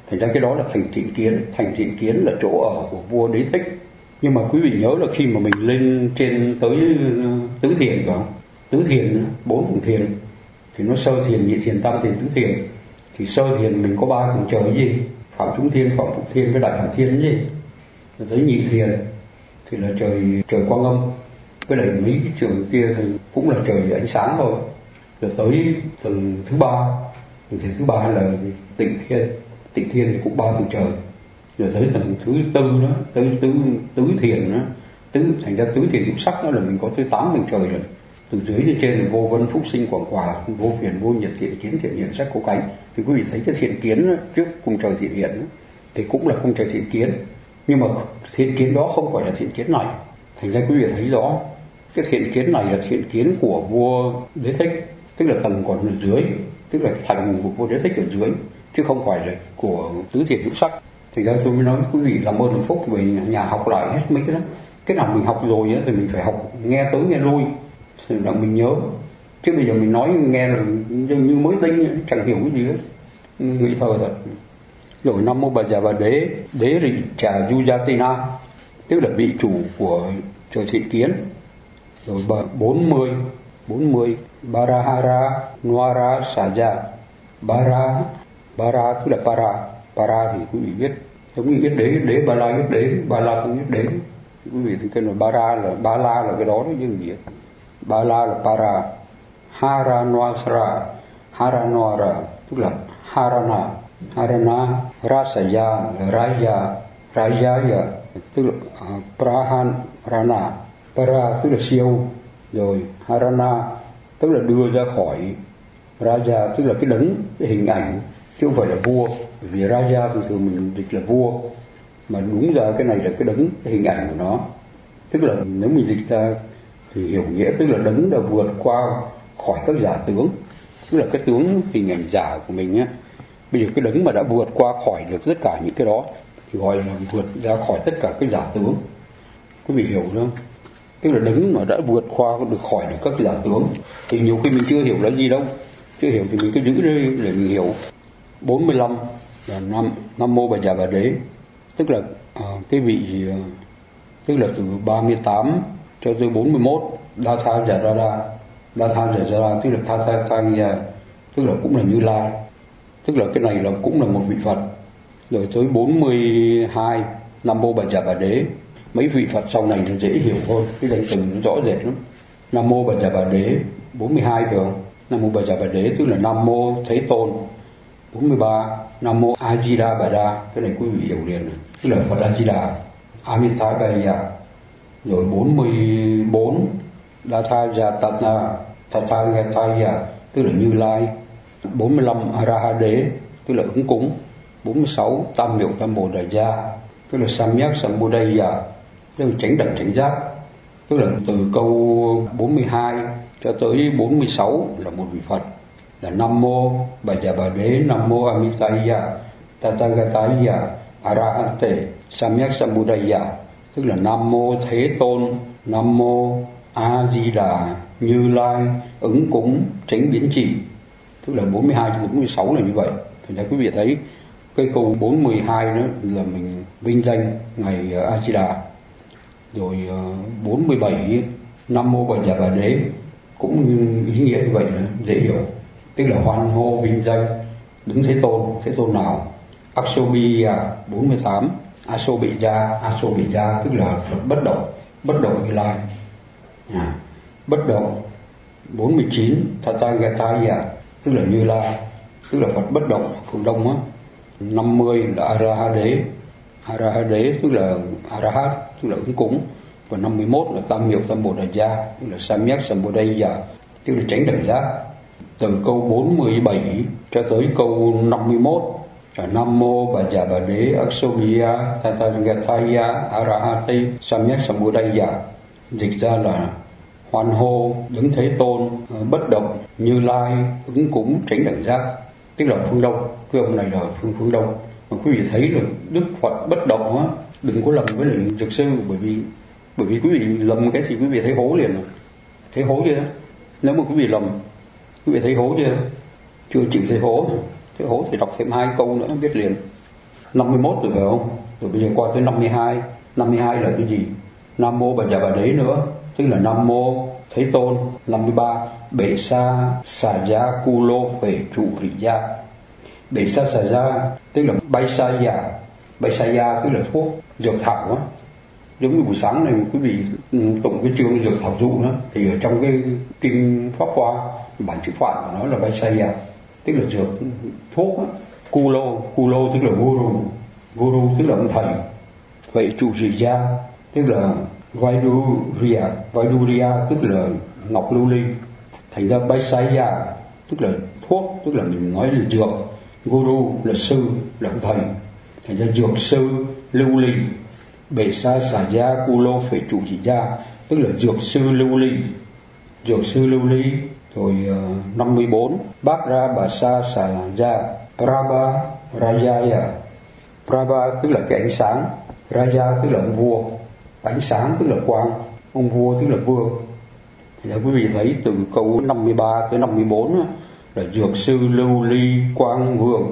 Speaker 1: Thành ra cái đó là thành Thiện Kiến là chỗ ở của vua Đế Thích. Nhưng mà quý vị nhớ là khi mà mình lên trên tới tứ thiền phải không? Tứ thiền, 4 tầng thiền thì nó sơ thiền, nhị thiền, tam thiền, tứ thiền. Thì sơ thiền mình có 3 tầng trời gì? Phạm Trung Thiên, Phạm Phục Thiên với Đại Hàm Thiên gì? Rồi tới nhị thiền thì là trời Quang Âm, với lại mấy cái trường kia thì cũng là trời ánh sáng thôi. Rồi tới tầng thứ 3, tầng thiền thứ 3 là Tịnh Thiên thì cũng 3 tầng trời. Rồi tới tầng thứ 4 đó, tới tứ thiền đó, thành ra tứ thiền ngũ sắc đó là mình có tới 8 tầng trời rồi. Từ dưới lên trên là vô vân, phúc sinh, quảng hòa, vô phiền, vô nhiệt, thiện kiến, thiện hiện, sắc cố cánh. Thì quý vị thấy cái thiện kiến đó, trước cung trời thiện hiện đó, thì cũng là cung trời thiện kiến. Nhưng mà thiện kiến đó không phải là thiện kiến này. Thành ra quý vị thấy rõ cái thiện kiến này là thiện kiến của vua Đế Thích, tức là tầng còn ở dưới, tức là thành của vua Đế Thích ở dưới, chứ không phải là của tứ thiền ngũ sắc. Thì ra tôi mới nói quý vị làm ơn phúc về nhà học lại hết mấy cái đó. Cái nào mình học rồi á thì mình phải học nghe tới nghe lui thì là mình nhớ. Chứ bây giờ mình nói nghe là như mới tinh, chẳng hiểu cái gì hết, nghĩ thơ thật. Rồi Nam Mô Bà Già Bà Đế, Đế Rị Trà Yujatina, tức là vị chủ của trời thiện kiến. Rồi 40 Barahara Nwara Saja. Bara tức là para thì quý vị biết, giống như biết đế Ba La, biết đế Ba La không biết đế. Quý vị thì cái là Ba La là cái đó chứ gì. Ba La là para. Haranwara tức là Harana, Rasaya là Raya tức là Praharana, para tức là siêu. Rồi Harana tức là đưa ra khỏi, Raja tức là cái đấng, cái hình ảnh, chứ không phải là vua. Vì Raja thường mình dịch là vua, mà đúng ra cái này là cái đấng, cái hình ảnh của nó. Tức là nếu mình dịch ra thì hiểu nghĩa tức là đấng đã vượt qua khỏi các giả tướng, tức là cái tướng hình ảnh giả của mình á. Bây giờ cái đấng mà đã vượt qua khỏi được tất cả những cái đó thì gọi là vượt ra khỏi tất cả cái giả tướng. Quý vị hiểu không? Tức là đấng mà đã vượt qua được khỏi được các giả tướng. Thì nhiều khi mình chưa hiểu là gì đâu, chưa hiểu thì mình cứ giữ đây để mình hiểu. 45 là Nam Mô Bà Già Bà Đế, tức là cái vị, tức là từ 38 cho tới 41 Datha Jarada, tức là Thathatanya, tức là cũng là Như Lai, tức là cái này là cũng là một vị Phật. Rồi tới 42 Nam Mô Bà Già Bà Đế, mấy vị Phật sau này nó dễ hiểu hơn, cái danh từ nó rõ rệt lắm. Nam Mô Bà Già Bà Đế 42 phải không? Nam Mô Bà Già Bà Đế tức là Nam Mô Thế Tôn. 43 Nam Mô A Di Đà Bà Đà, cái này quý vị hiểu liền này, tức là Phật A Di Đà, Amitabha. Rồi 44 Dathajatana Tathagataya, tức là Như Lai. 45 Arahade, tức là ứng cúng. 46 Tam Miệu Tam Bồ Đà Gia, tức là Samyak Sambuddhaya, tức là chánh đẳng chánh giác. Tức là từ câu 42 cho tới 46 là một vị Phật, là Nam Mô Bà Già Bà Đế, Nam Mô Amitabha, Tathagataya, Arahate, Samyak Sambuddhaya, tức là Nam Mô Thế Tôn, Nam Mô A Di Đà, Như Lai, ứng cúng, chánh biến trị. Tức là 42 cho tới 46 là như vậy. Thì ra quý vị thấy cái câu 42 đó là mình vinh danh ngày A Di Đà. Rồi 47 Nam Mô Bà Già Bà Đế cũng ý nghĩa như vậy, dễ hiểu, tức là hoan hô vinh danh đứng Thế Tôn nào. Aksobhya 48 Asobhya tức là Phật bất động Như Lai. Bất động. 49 Tathagataya tức là Như Lai, tức là Phật bất động phương Đông á. 50 là Arahade tức là Arahat, tức là ứng cúng. Và 51 là Tam Miệu Tam Bồ Đà Gia, tức là Samyak Sambuddhaya, tức là chánh đẳng giác. Từ câu 47 cho tới câu 51 là Nam Mô Bà Già Bà Đế, Aksobhya, Tathagataya, Arahate, Samyak Sambuddhaya, dịch ra là hoan hô đứng Thế Tôn, bất động Như Lai, ứng cúng, chánh đẳng giác, tức là phương Đông. Cái ông này là phương Đông. Mà quý vị thấy là Đức Phật bất động á, đừng có lầm với lại Dược Sư, bởi vì quý vị lầm cái thì quý vị thấy hố liền rồi. Thấy hố chưa? Nếu mà quý vị lầm, quý vị thấy hố chưa? Chưa chịu thấy hố thì đọc thêm 2 câu nữa biết liền. 51 rồi phải không? Rồi bây giờ qua tới 52. 52 là cái gì? Nam mô Bà Già Bà Đế nữa, tức là Nam mô Thế Tôn. 53 Bệ Sa Xà Gia Cu Lô Phệ Trụ Rị Gia. Bệ Sa Xà Gia tức là bay sa già, bay sa gia tức là thuốc dược thảo á. Giống như buổi sáng này quý vị tụng cái chương dược thảo dụ đó, thì ở trong cái kinh Pháp Hoa bản chữ Phạn của nó là bay sa già, tức là dược thuốc á. Cu lô tức là guru tức là ông thầy. Vậy trụ rị gia tức là Vaiduria tức là ngọc lưu ly. Thành ra Baisaya tức là thuốc, tức là mình nói là dược. Guru là sư, là ông thầy. Thành ra dược sư lưu ly. Bệ sa xà gia cu lô phệ trụ rị gia tức là dược sư lưu ly. Dược sư lưu ly. Rồi 54 Bát ra bà sa xà gia Prabha Rajaya. Prabha tức là cái ánh sáng, Raja tức là ông vua, ánh sáng tức là quang, ông vua tức là vương. Thì quý vị thấy từ câu 53 tới 54 là dược sư lưu ly quang vương.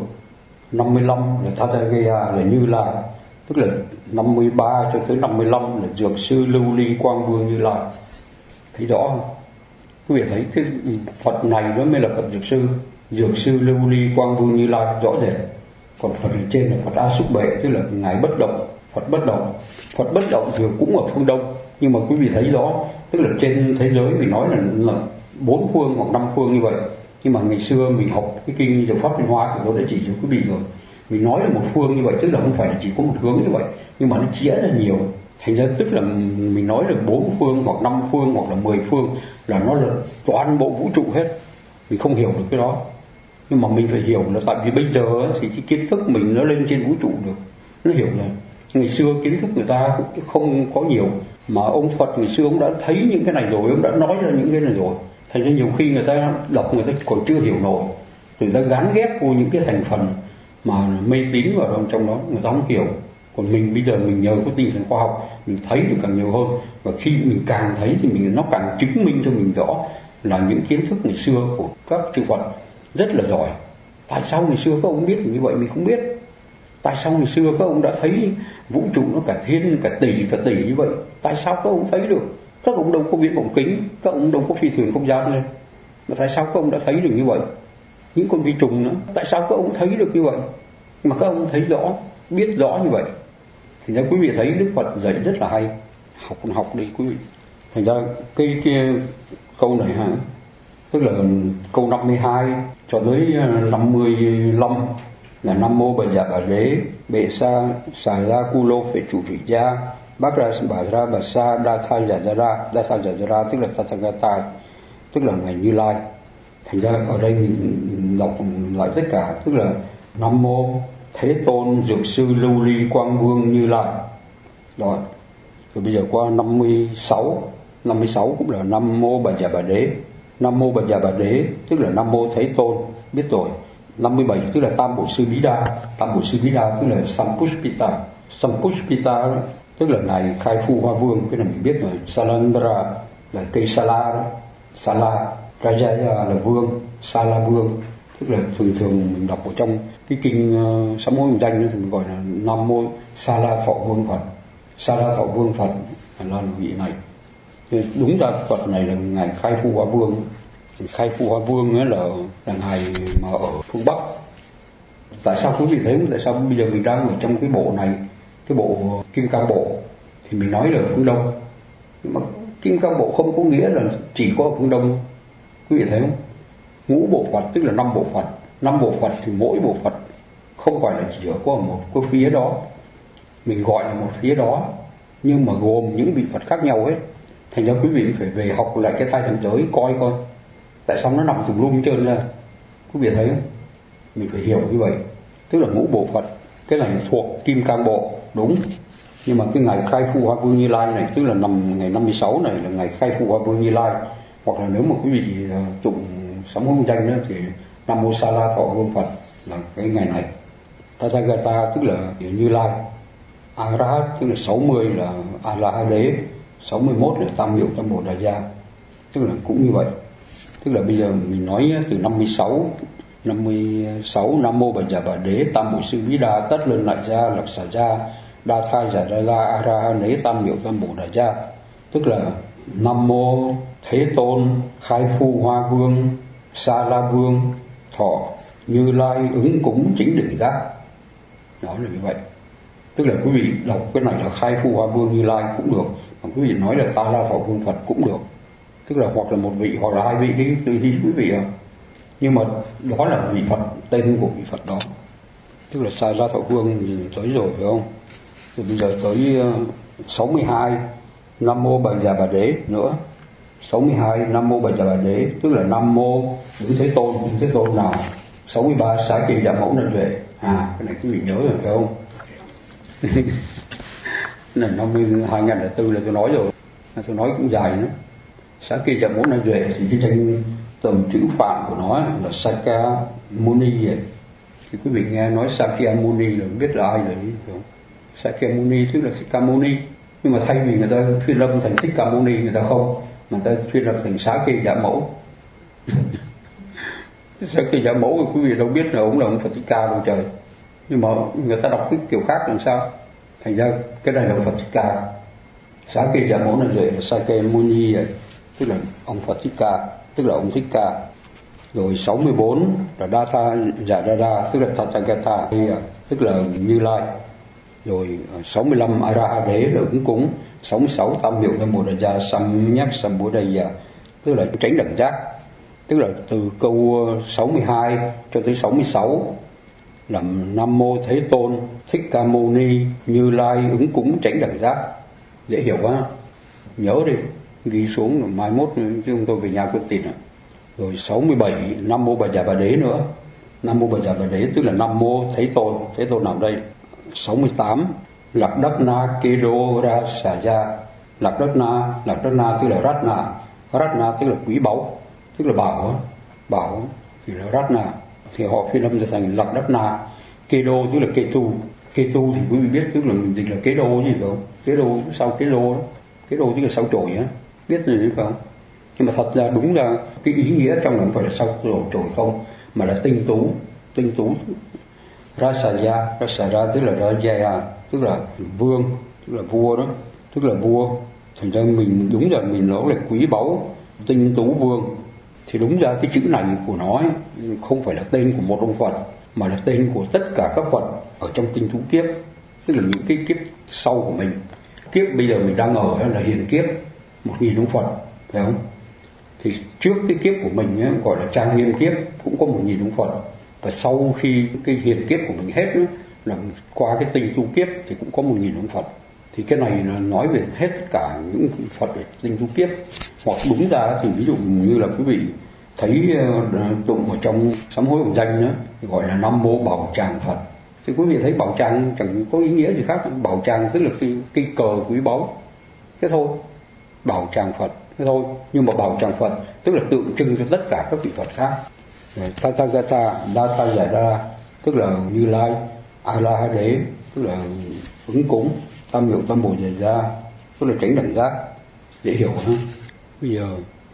Speaker 1: 55 là Tathagata là Như Lai, tức là 53 cho tới 55 là dược sư lưu ly quang vương Như Lai. Thấy rõ không? Quý vị thấy cái Phật này nó mới là Phật dược sư lưu ly quang vương Như Lai rõ rệt. Còn Phật ở trên là Phật A Xúc Bệ, tức là ngài bất động, Phật bất động. Phật bất động thì cũng ở phương Đông, nhưng mà quý vị thấy rõ, tức là trên thế giới mình nói là 4 phương hoặc 5 phương như vậy. Nhưng mà ngày xưa mình học cái kinh Dược Pháp Liên Hoa thì tôi đã chỉ cho quý vị rồi. Mình nói là một phương như vậy, tức là không phải là chỉ có một hướng như vậy, nhưng mà nó chia ra nhiều. Thành ra tức là mình nói là 4 phương hoặc 5 phương hoặc là 10 phương là nó là toàn bộ vũ trụ hết. Mình không hiểu được cái đó. Nhưng mà mình phải hiểu là tại vì bây giờ thì cái kiến thức mình nó lên trên vũ trụ được. Nó hiểu là ngày xưa kiến thức người ta không có nhiều, mà ông Phật ngày xưa ông đã thấy những cái này rồi, ông đã nói ra những cái này rồi. Thành ra nhiều khi người ta đọc người ta còn chưa hiểu nổi, người ta gán ghép vô những cái thành phần mà mê tín vào trong đó, người ta không hiểu. Còn mình bây giờ mình nhờ có tinh thần khoa học, mình thấy được càng nhiều hơn, và khi mình càng thấy thì nó càng chứng minh cho mình rõ là những kiến thức ngày xưa của các chư Phật rất là giỏi. Tại sao ngày xưa các ông biết như vậy mình không biết? Tại sao ngày xưa các ông đã thấy vũ trụ nó cả thiên cả tỷ như vậy? Tại sao các ông thấy được? Các ông đâu có biến bổng kính, các ông đâu có phi thuyền không gian lên, mà tại sao các ông đã thấy được như vậy? Những con vi trùng nữa, tại sao các ông thấy được như vậy? Mà các ông thấy rõ, biết rõ như vậy. Thành ra quý vị thấy Đức Phật dạy rất là hay. Học đi quý vị. Thành ra cái câu này ha, tức là câu 52 cho tới 55 là Nam mô Bà Già Bà Đế Bệ Sa Xà Gia Cu Lô Phệ Trụ Rị Gia Bát Ra Bà Sa Đa Tha Giả Ra tức là Tathagata, tức là ngài Như Lai. Thành ra ở đây mình đọc lại tất cả, tức là Nam mô Thế Tôn Dược Sư Lưu Ly Quang Vương Như Lai. Rồi bây giờ qua 56 cũng là Nam mô Bà Già Bà Đế. Nam mô Bà Già Bà Đế tức là Nam mô Thế Tôn, biết rồi. 57 tức là Tam Bộ Sư Bí Đa. Tam Bộ Sư Bí Đa tức là Sampuspita. Sampuspita tức là ngài Khai Phu Hoa Vương, cái này mình biết rồi. Salandra là cây Sala đó, Sala. Rajaya là vương, Sala vương, tức là thường mình đọc ở trong cái kinh Sám Hối Danh đó thì mình gọi là Nam mô Sala Thọ Vương Phật. Sala Thọ Vương Phật là vị này. Đúng ra Phật này là ngài Khai Phu Hoa Vương. Khai Phu Hoa Vương là ngài mà ở phương Bắc. Tại sao quý vị thấy tại sao bây giờ mình đang ở trong cái bộ này, cái bộ Kim Cang Bộ thì mình nói là ở phương Đông, nhưng mà Kim Cang Bộ không có nghĩa là chỉ có ở phương Đông. Quý vị thấy không? Ngũ bộ Phật tức là 5 bộ Phật. 5 bộ Phật thì mỗi bộ Phật không phải là chỉ có một cái phía đó, mình gọi là một phía đó, nhưng mà gồm những vị Phật khác nhau hết. Thành ra quý vị phải về học lại cái thai thần giới coi tại sao nó nằm tùm lum trơn ra. Quý vị thấy không? Mình phải hiểu như vậy. Tức là ngũ bộ Phật, cái này thuộc Kim Cang Bộ đúng, nhưng mà cái ngày Khai Phu Hoa Vương Như Lai này, tức là ngày 56 này là ngày Khai Phu Hoa Vương Như Lai. Hoặc là nếu mà quý vị tụng Sám Hối Danh đó thì Nam mô Sa La Thọ Vương Phật là cái ngày này. Tathagata tức là Như Lai. Arahat tức là 60 là A La Hán Đế, 61 là Tam Miệu Tam Bồ Đà Gia, tức là cũng như vậy. Tức là bây giờ mình nói từ 56 56 Nam Mô Bà Già Bà Đế Tam Bội Sư Vĩ Đa Tất Lân Lại Gia Lặc Xà Gia Đa Tha Giả Đa La A Ra Ha Nế Tam Miệu Tam Bồ Đà Gia. Tức là Nam Mô Thế Tôn Khai Phu Hoa Vương Sa La Vương Thọ Như Lai Ứng Cúng Chính Đỉnh Giác. Đó là như vậy. Tức là quý vị đọc cái này là Khai Phu Hoa Vương Như Lai cũng được, mà quý vị nói là Ta La Thọ Vương Phật cũng được. Tức là hoặc là một vị hoặc là hai vị, cái tùy ý quý vị. Nhưng mà đó là vị Phật, tên của vị Phật đó. Tức là Sa La Thọ Vương thì tới rồi phải không? Rồi bây giờ tới 62 Nam Mô Bà Già Bà Đế nữa. 62 Nam Mô Bà Già Bà Đế tức là Nam Mô Đứng Thế Tôn. Đứng Thế Tôn nào? 63 Xá Kỳ Dạ Mẫu Na Duệ. Cái này quý vị nhớ rồi phải không? Này năm 2004 là tôi nói rồi, tôi nói cũng dài nữa. Xá Kỳ Dạ Mẫu Na Duệ thì cái danh từ chữ Phạn của nó là Sakya Muni vậy. Thì quý vị nghe nói Sakya Muni là biết là ai rồi, phải không? Sakya Muni tức là Thích Ca Mâu Ni, nhưng mà thay vì người ta phiên âm thành Thích Ca Mâu Ni, người ta không, mà người ta phiên âm thành Xá Kỳ Dạ Mẫu. Xá Kỳ Dạ Mẫu thì quý vị đâu biết là ông Phật Thích Ca đâu trời, nhưng mà người ta đọc cái kiểu khác làm sao, thành ra cái này là ông Phật Thích Ca. Xá Kỳ Dạ Mẫu là vậy, là Sakya Muni vậy, tức là ông Phật Thích Ca, tức là ông Thích Ca. Rồi 64 là Đa Tha Giả Đa Đa, tức là Tathagata, tức là Như Lai. Rồi 65 A Ra Ha Đế là Ứng Cúng. 66 Tam Miệu Tam Bồ Đà Gia Samyak Sambuddhaya, tức là tránh đẳng giác. Tức là từ câu 62 cho tới 66 là Nam Mô Thế Tôn Thích Ca Mâu Ni Như Lai Ứng Cúng tránh đẳng giác. Dễ hiểu quá, nhớ đi, ghi xuống rồi mai mốt chứ chúng tôi về nhà quyết tìm. Rồi 67 Nam Mô Bà Già Bà Đế nữa. Nam Mô Bà Già Bà Đế tức là Nam Mô Thế Tôn. Thế Tôn nào đây? 68 Lạc Đắc Na Kê Đô Ra Xà Gia. Lạc Đắc Na tức là Ratna. Ratna tức là quý báu, tức là bảo thì là Ratna, thì họ phiên âm ra thành Lạc Đắc Na. Kê Đô tức là Kê Tu. Kê Tu thì quý vị biết tức là mình dịch là kế đô gì phải không? Kế đô sau kế đô đó. Kế đô tức là sau chổi á, biết gì phải không? Nhưng mà thật ra đúng là cái ý nghĩa trong nó không phải là sau chổi không, mà là tinh tú. Rasaya tức là Rajaya, tức là vương, tức là vua đó, tức là vua. Thành ra mình đúng là mình nói là quý báu, tinh tú vương. Thì đúng ra cái chữ này của nó ấy, không phải là tên của một ông Phật, mà là tên của tất cả các Phật ở trong tinh tú kiếp, tức là những cái kiếp sau của mình. Kiếp bây giờ mình đang ở là hiền kiếp 1000 ông Phật, phải không? Thì trước cái kiếp của mình ấy, gọi là trang nghiêm kiếp, cũng có 1000 ông Phật. Và sau khi cái hiền kiếp của mình hết nữa, là qua cái tinh tu kiếp thì cũng có 1000 ông Phật. Thì cái này là nói về hết tất cả những Phật ở tinh tu kiếp. Hoặc đúng ra thì ví dụ như là quý vị thấy tụng ở trong sám hối của danh đó, thì gọi là Nam Mô Bảo Tràng Phật. Thì quý vị thấy bảo tràng chẳng có ý nghĩa gì khác. Bảo tràng tức là cái cờ quý báu, thế thôi. Bảo tràng Phật, thế thôi. Nhưng mà bảo tràng Phật tức là tượng trưng cho tất cả các vị Phật khác. Tathagata, Đa Tha Giả Đa, tức là Như Lai. A La Ha Đế, tức là Ứng Cúng. Tam Miệu Tam Bồ Đà Gia, tức là tránh đẳng giác. Dễ hiểu ha. Bây giờ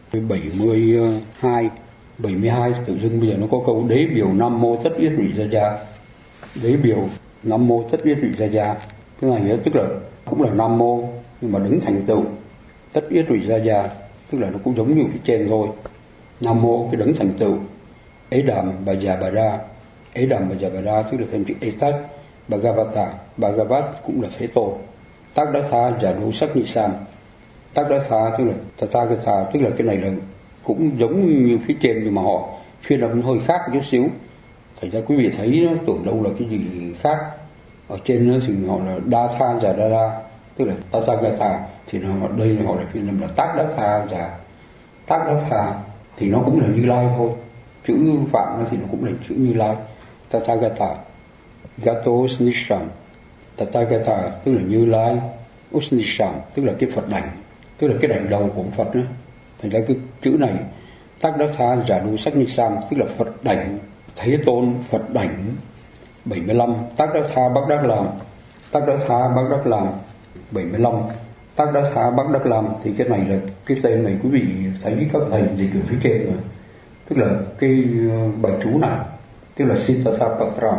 Speaker 1: 72 tự dưng bây giờ nó có câu Đế biểu Nam Mô Tất Yết Vị Gia Gia. Đế biểu Nam Mô Tất Yết Vị Gia Gia, cái này tức là cũng là Nam Mô nhưng mà đứng thành tựu Tất Yết Vị Gia Gia, tức là nó cũng giống như phía trên thôi. Nam Mô cái đứng thành tựu. Ế Đàm Bà Già Bà Đa. Ế Đàm Bà Già Bà Đa tức là thêm chữ Etat. Bhagavata, Bhagavat cũng là Thế Tôn. Tác Đá Tha Giả Đô Sắc Nhị Sam. Tác Đá Tha tức là Tathagata, tức là cái này là cũng giống như phía trên nhưng mà họ phiên âm hơi khác một chút xíu. Thành ra quý vị thấy nó tưởng đâu là cái gì khác. Ở trên nó thì họ là Đa Tha Giả Đa Đa, tức là Tathagata, thì nó đây là họ là phiên âm là Tác Đá Tha Giả. Tác Đá Tha thì nó cũng là Như Lai thôi. Chữ Phạm thì nó cũng là chữ Như Lai. Tathagata. Gato Usnisham. Tathagata tức là Như Lai. Usnisham tức là cái Phật đảnh, tức là cái đảnh đầu của ông Phật nữa. Thành ra cái chữ này Tác Đá Tha Giả Đô Sắc Nhị Sam tức là Phật đảnh, Thế Tôn Phật đảnh. 75 Tác Đá Tha Bác Đắc Làm. Tác Đá Tha Bác Đắc Làm 75. Tác Đá Tha Bác Đắc Làm thì cái này là cái tên này quý vị thấy các thầy dịch ở phía trên rồi, tức là cái bài chú này tức là Siddhartha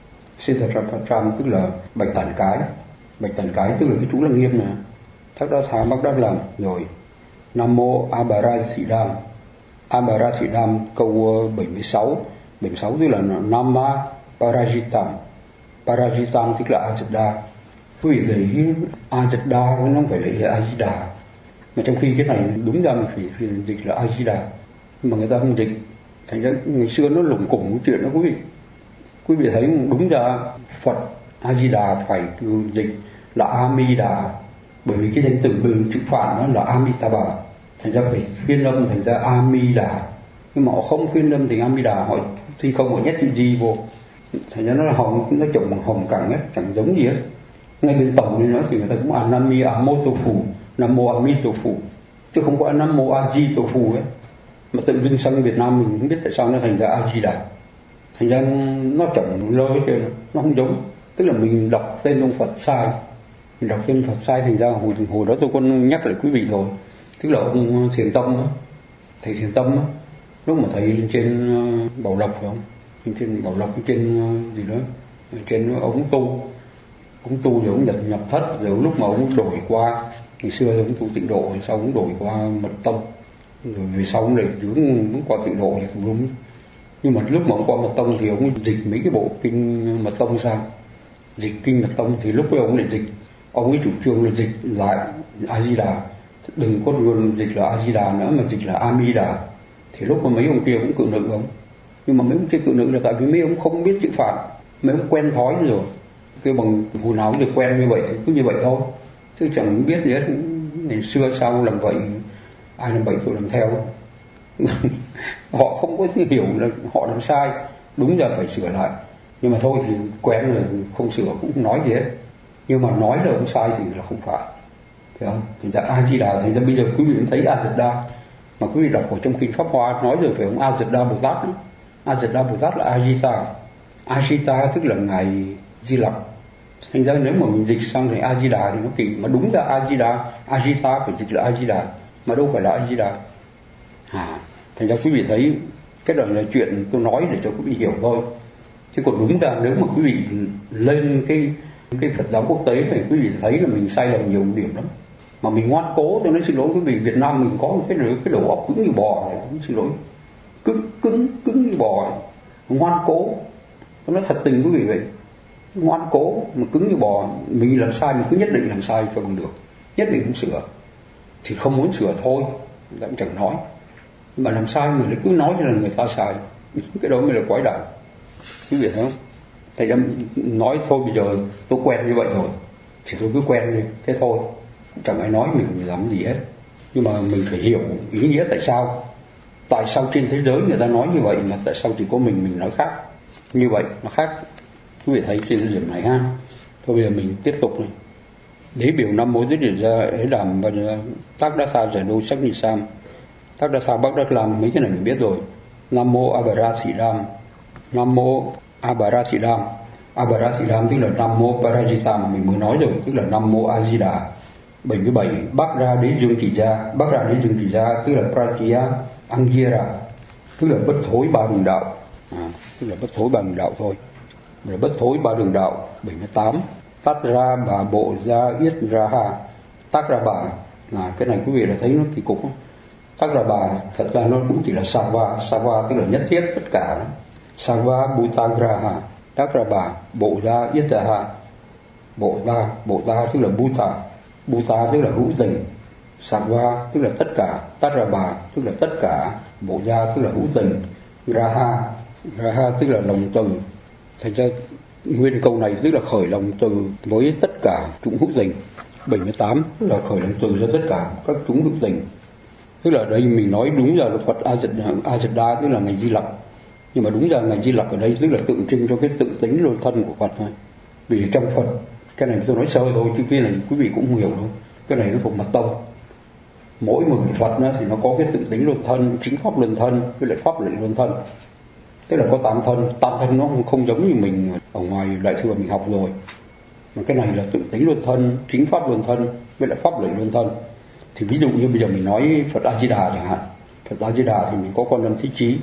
Speaker 1: Patram tức là bạch tản cái tức là cái chú là nghiêm nè, Thác Đa Tha Bác Đa Làm. Rồi Nam Mô Abharathidam câu 76 tức là Nama Parajitam tức là Ajita. Quý vị thấy Ajita nó không phải là Ajita, mà trong khi cái này đúng ra mình phải dịch là Ajita, nhưng mà người ta không dịch, thành ra ngày xưa nó lủng củng cái chuyện đó. Quý vị thấy đúng ra Phật Ajita phải dịch là Amida, bởi vì cái danh từ bên chữ Phạn nó là Amitabha, thành ra phải phiên âm thành ra Amida, nhưng mà họ không phiên âm thành Amida, họ thì không, họ nhét chữ gì vô, thành ra nó hồng, nó trông hồng cẳng hết, chẳng giống gì hết. Ngay bên tổng này nó thì người ta cũng Anami Amotofu, Nam Mô Amitofu, chứ không có Nam Mô Ajitofu ấy. Mà tự dưng sang Việt Nam mình không biết tại sao nó thành ra Ajida, thành ra nó chẳng lơ hết trơn, nó không giống. Tức là mình đọc tên ông Phật sai, thành ra hồi đó tôi có nhắc lại quý vị rồi. Tức là ông Thiền Tâm đó, thầy Thiền Tâm đó, lúc mà thầy lên trên Bảo Lộc phải không? Lên trên Bảo Lộc, trên gì đó, trên ông tu rồi ông nhập thất, rồi lúc mà ông đổi qua, ngày xưa ông tu Tịnh Độ, sau ông đổi qua Mật Tông, rồi về sau ông lại hướng qua Tịnh Độ là đúng. Nhưng mà lúc mà ông qua Mật Tông thì ông dịch mấy cái bộ kinh Mật Tông sang, dịch kinh Mật Tông thì lúc đó ông lại dịch, ông ấy chủ trương là dịch lại A Di Đà, đừng có luôn dịch là A Di Đà nữa mà dịch là Amida. Thì lúc mà mấy ông kia cũng cự nữ ông, nhưng mà mấy ông kia cự nữ là tại vì mấy ông không biết chữ Phạn, mấy ông quen thói rồi, cái bằng hồi nào cũng được quen như vậy thì cứ như vậy thôi, chứ chẳng biết gì hết. Ngày xưa sao làm vậy, ai làm vậy tôi làm theo. Họ không có hiểu là họ làm sai, đúng giờ phải sửa lại, nhưng mà thôi thì quen rồi, không sửa cũng không nói gì hết. Nhưng mà nói là không sai thì là không phải, phải không? Thành ra A Di Đà, thành ra bây giờ quý vị thấy A Dật Đa, mà quý vị đọc ở trong kinh Pháp Hoa nói rồi phải không? A Dật Đa Bồ Tát, A Dật Đa Bồ Tát là Ajita tức là ngài Di Lặc. Thành ra nếu mà mình dịch sang thành A Di Đà thì nó kỳ, mà đúng là A Di Đà, Ajita phải dịch là A Di Đà, mà đâu phải là A Di Đà. Thành ra quý vị thấy cái đó là chuyện tôi nói để cho quý vị hiểu thôi, chứ còn đúng ra nếu mà quý vị lên cái Phật giáo quốc tế này, quý vị thấy là mình sai lầm nhiều điểm lắm, mà mình ngoan cố. Tôi nói xin lỗi quý vị, Việt Nam mình có một cái đầu óc cứng như bò này, tôi xin lỗi, cứng như bò này. Ngoan cố, tôi nói thật tình quý vị vậy, ngoan cố mà cứng như bò. Mình làm sai mình cứ nhất định làm sai cho bằng được, nhất định không sửa, thì không muốn sửa thôi lại cũng chẳng nói, mà làm sai mình lại cứ nói như là người ta sai, cái đó mới là quái đản, quý vị thấy không? Thầy em nói thôi bây giờ tôi quen như vậy rồi thì tôi cứ quen đi, thế thôi, chẳng ai nói mình làm gì hết. Nhưng mà mình phải hiểu ý nghĩa tại sao trên thế giới người ta nói như vậy, mà tại sao chỉ có mình nói khác như vậy, nó khác. Quý vị thấy trên điểm này ha. Thôi bây giờ mình tiếp tục này. Đế biểu Nam Mô Dứt Điển Ra Ế Đàm và Thác Đa Tha Giải Đô Sắc Ni Sam. Thác Đa Tha Bác Đắc Làm, mấy cái này mình biết rồi. Nam Mô Abharathidam, Nam Mô Abharathidam tức là Nam Mô Parajitam mình mới nói rồi, tức là Nam Mô A Di Đà. 77 Bác Ra Đế Dương Kỳ Gia tức là Pratya Angira, tức là bất thối ba đường đạo, tức là bất thối ba đường đạo thôi, là bất thối ba đường đạo. 78 Tát Ra Bà Bộ Gia Yết Ra Ha, Tát Ra Bà là cái này quý vị là thấy nó kỳ cục không? Tát Ra Bà thật ra nó cũng chỉ là Sava tức là nhất thiết tất cả đó. Sava Bhutagraha, Tát Ra Bà Bộ Gia Yết Ra Ha, Bộ Gia tức là Bhuta tức là hữu tình, Sava tức là tất cả, Tát Ra Bà tức là tất cả, Bộ Gia tức là hữu tình, Raha tức là lòng từ. Thành ra nguyên câu này tức là khởi lòng từ với tất cả chúng hữu tình. 78 là khởi lòng từ cho tất cả các chúng hữu tình. Tức là ở đây mình nói đúng là Phật A Dật Đa tức là ngài Di Lặc, nhưng mà đúng ra ngài Di Lặc ở đây tức là tượng trưng cho cái tự tính luân thân của Phật thôi. Vì trong Phật, cái này tôi nói sơ thôi chứ cái này quý vị cũng không hiểu đâu, cái này nó thuộc Mật Tông. Mỗi một Phật nó thì nó có cái tự tính luân thân, chính pháp luân thân với lại pháp lệnh luân thân, tức là có tam thân nó không giống như mình ở ngoài Đại thừa mình học rồi, mà cái này là tự tính luân thân, chính pháp luân thân với lại pháp lệnh luân thân. Thì ví dụ như bây giờ mình nói Phật A Di Đà chẳng hạn, Phật A Di Đà thì mình có con âm thích trí,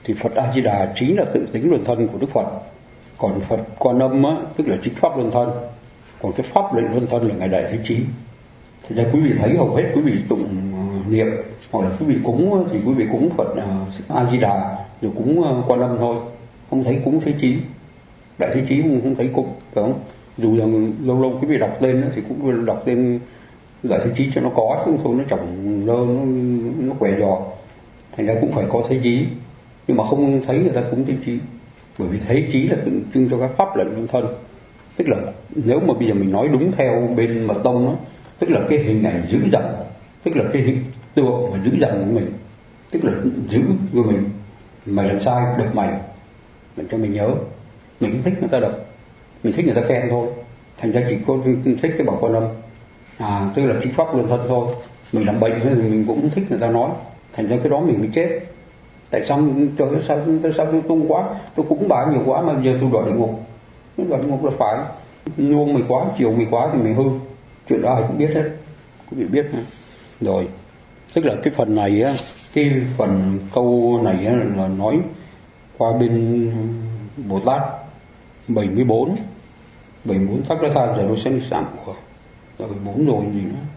Speaker 1: thì Phật A Di Đà chính là tự tính luân thân của Đức Phật, còn Phật Quan Âm á, tức là chính pháp luân thân, còn cái pháp lệnh luân thân là ngài Đại Thế Chí. Thì ra quý vị thấy hầu hết quý vị tụng niệm hoặc là quý vị cúng thì quý vị cúng Phật A Di Đà rồi cúng Quan Âm thôi, không thấy cúng Thế Chí. Đại Thế Chí không thấy cúng, phải không? Dù rằng lâu lâu quý vị đọc tên thì cũng đọc tên Đại Thế Chí cho nó có, chứ thôi nó chẳng lơ, nó què giò, thành ra cũng phải có Thế Chí. Nhưng mà không thấy người ta cúng Thế Chí, bởi vì Thế Chí là tượng trưng cho các pháp lệnh luân thân. Tức là nếu mà bây giờ mình nói đúng theo bên Mật Tông đó, tức là cái hình ảnh dữ dằn, tức là cái hình tượng mà dữ dằn của mình, tức là giữ của mình, mày làm sai đập mày, để cho mình nhớ. Mình không thích người ta đập, mình thích người ta khen thôi, thành ra chỉ có thích cái bảo Quan Âm, tức là chính pháp luân thân thôi. Mình làm bệnh thì mình cũng thích người ta nói, thành ra cái đó mình mới chết. Tại sao trời ơi, sao tôi tung quá, tôi cũng bà nhiều quá mà giờ tôi đọa địa ngục. Cái đọa địa ngục là phải nuông mày quá, chiều mày quá thì mày hư. Chuyện đó ai cũng biết hết, quý vị biết rồi. Tức là cái phần này á, cái phần câu này á, là nói qua bên Bồ Tát 74 tắc đã tha giờ đôi sinh sản của 74 rồi gì nữa.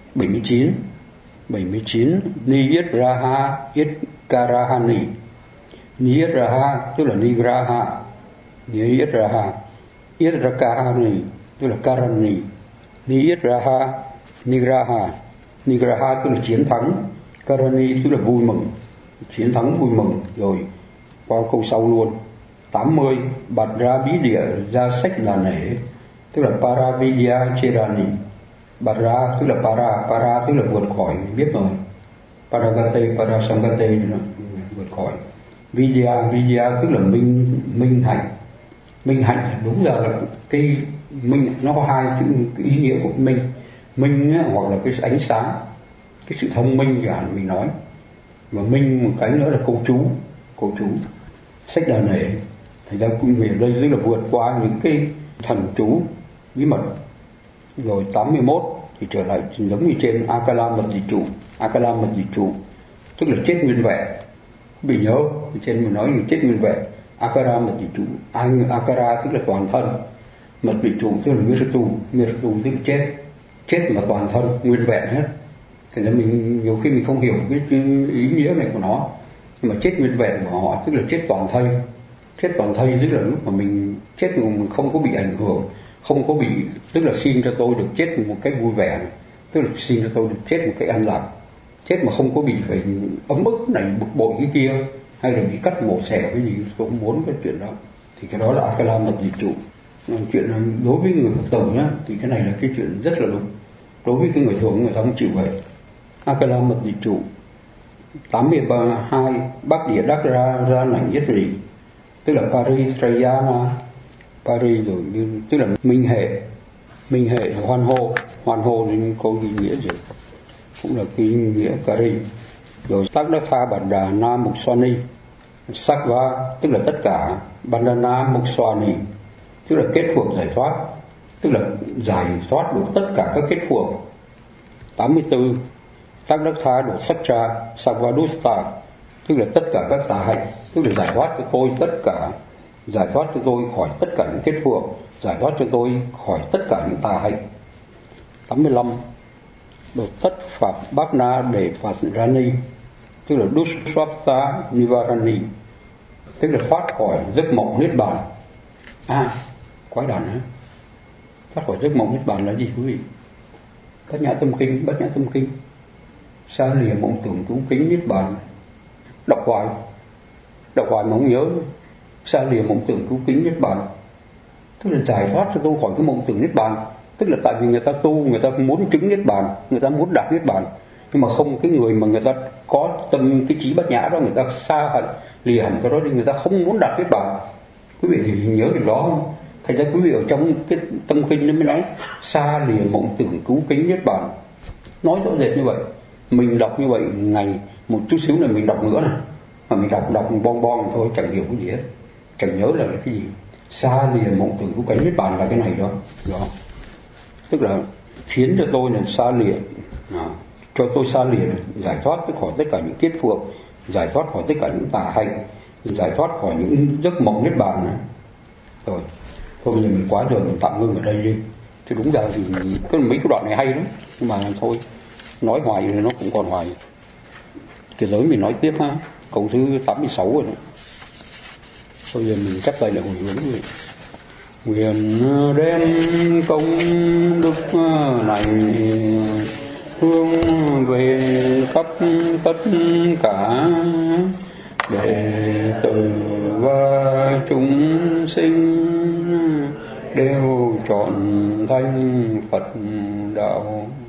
Speaker 1: 79 ni yết raha yết karahani. Ni yết raha tức là nigraha, ni yết raha yết rakahani tức là karani, ni yết raha nigraha tức là chiến thắng, karani tức là vui mừng, chiến thắng vui mừng. Rồi qua câu sau luôn 80 bạt ra bí địa ra sách là nể, tức là paravidya cherani. Bạt ra tức là para tức là vượt khỏi, mình biết rồi. Paragate parasangate vượt khỏi. Vidya tức là minh hạnh. Minh hạnh đúng là cái minh, nó có hai chữ ý nghĩa của minh hoặc là cái ánh sáng, cái sự thông minh cả mình nói. Và minh một cái nữa là câu chú sách đà nể. Thành ra cũng về đây rất là vượt qua những cái thần chú bí mật. Rồi 81 thì trở lại giống như trên Akala mật dị trụ tức là chết nguyên vẹn. Bị nhớ trên mình nói là chết nguyên vẹn. Akara mật dị trụ, Akara tức là toàn thân, mật dị trụ tức là Miratu tức là chết mà toàn thân nguyên vẹn hết. Thành ra mình nhiều khi mình không hiểu cái ý nghĩa này của nó, nhưng mà chết nguyên vẹn của họ tức là chết toàn thây. Chết toàn thây tức là lúc mà mình chết mà mình không có bị ảnh hưởng, không có bị, tức là xin cho tôi được chết một cách vui vẻ, tức là xin cho tôi được chết một cách an lạc, chết mà không có bị phải ấm ức này bực bội cái kia, hay là bị cắt mổ xẻ cái gì. Tôi không muốn cái chuyện đó. Thì cái đó là Akala mật dị trụ. Chuyện đối với người Phật tử nhá, thì cái này là cái chuyện rất là đúng. Đối với cái người thường người ta không chịu vậy. Akala mật dị trụ. 82 Bắc địa đắc ra nảnh nhất rì, tức là Paritrayana, Paris rồi, tức là minh hệ hoan hô nên có ý nghĩa gì cũng là cái ý nghĩa Kari. Rồi Tác Đắc Tha Bản Đà Na Mục Swani, Sakva tức là tất cả, Bandana Mục Swani tức là kết thuộc giải thoát, tức là giải thoát được tất cả các kết thuộc. 84 Tác Đắc Tha Đột Sakcha Sakvadusta tức là tất cả các tà hạnh, tức là giải thoát cho tôi tất cả, giải thoát cho tôi khỏi tất cả những kết thuộc, giải thoát cho tôi khỏi tất cả những tà hạnh. 85 Đột tất Pháp Bác Na Để Phạt Rani tức là Dushwapta Nivarani tức là thoát khỏi giấc mộng niết bàn. Quái đản hả? Thoát khỏi giấc mộng niết bàn là gì quý vị? Bát Nhã Tâm Kinh xa lìa mộng tưởng cứu kính niết bàn. Đọc hoài mà không nhớ. Xa lìa mộng tưởng cứu kính niết bàn tức là giải thoát cho tôi khỏi cái mộng tưởng niết bàn. Tức là tại vì người ta tu, người ta muốn chứng niết bàn, người ta muốn đạt niết bàn, nhưng mà không, cái người mà người ta có tâm cái trí bát nhã đó, người ta xa hẳn lìa hẳn cái đó đi, người ta không muốn đạt niết bàn. Quý vị thì nhớ điều đó không? Thành ra quý vị ở trong cái tâm kinh nó mới nói xa lìa mộng tưởng cứu kính niết bàn, nói rõ rệt như vậy. Mình đọc như vậy ngày một chút xíu này mình đọc nữa này, mà mình đọc bon thôi, chẳng hiểu cái gì hết, chẳng nhớ là cái gì. Xa lìa mộng tưởng cứu kính niết bàn là cái này đó. Tức là khiến cho tôi là xa lìa, cho tôi xa lìa, giải thoát khỏi tất cả những kết phụ, giải thoát khỏi tất cả những tà hạnh, giải thoát khỏi những giấc mộng niết bàn này. Rồi thôi bây giờ mình quá giờ mình tạm ngưng ở đây đi, chứ đúng ra thì mấy cái đoạn này hay lắm, nhưng mà thôi nói hoài thì nó cũng còn hoài. Cái giới mình nói tiếp ha, câu thứ 86 rồi đó. Bây giờ mình chắp tay lại hồi hướng rồi. Nguyện đem công đức này hướng về khắp tất cả đệ tử và chúng sinh đều trọn thanh Phật đạo.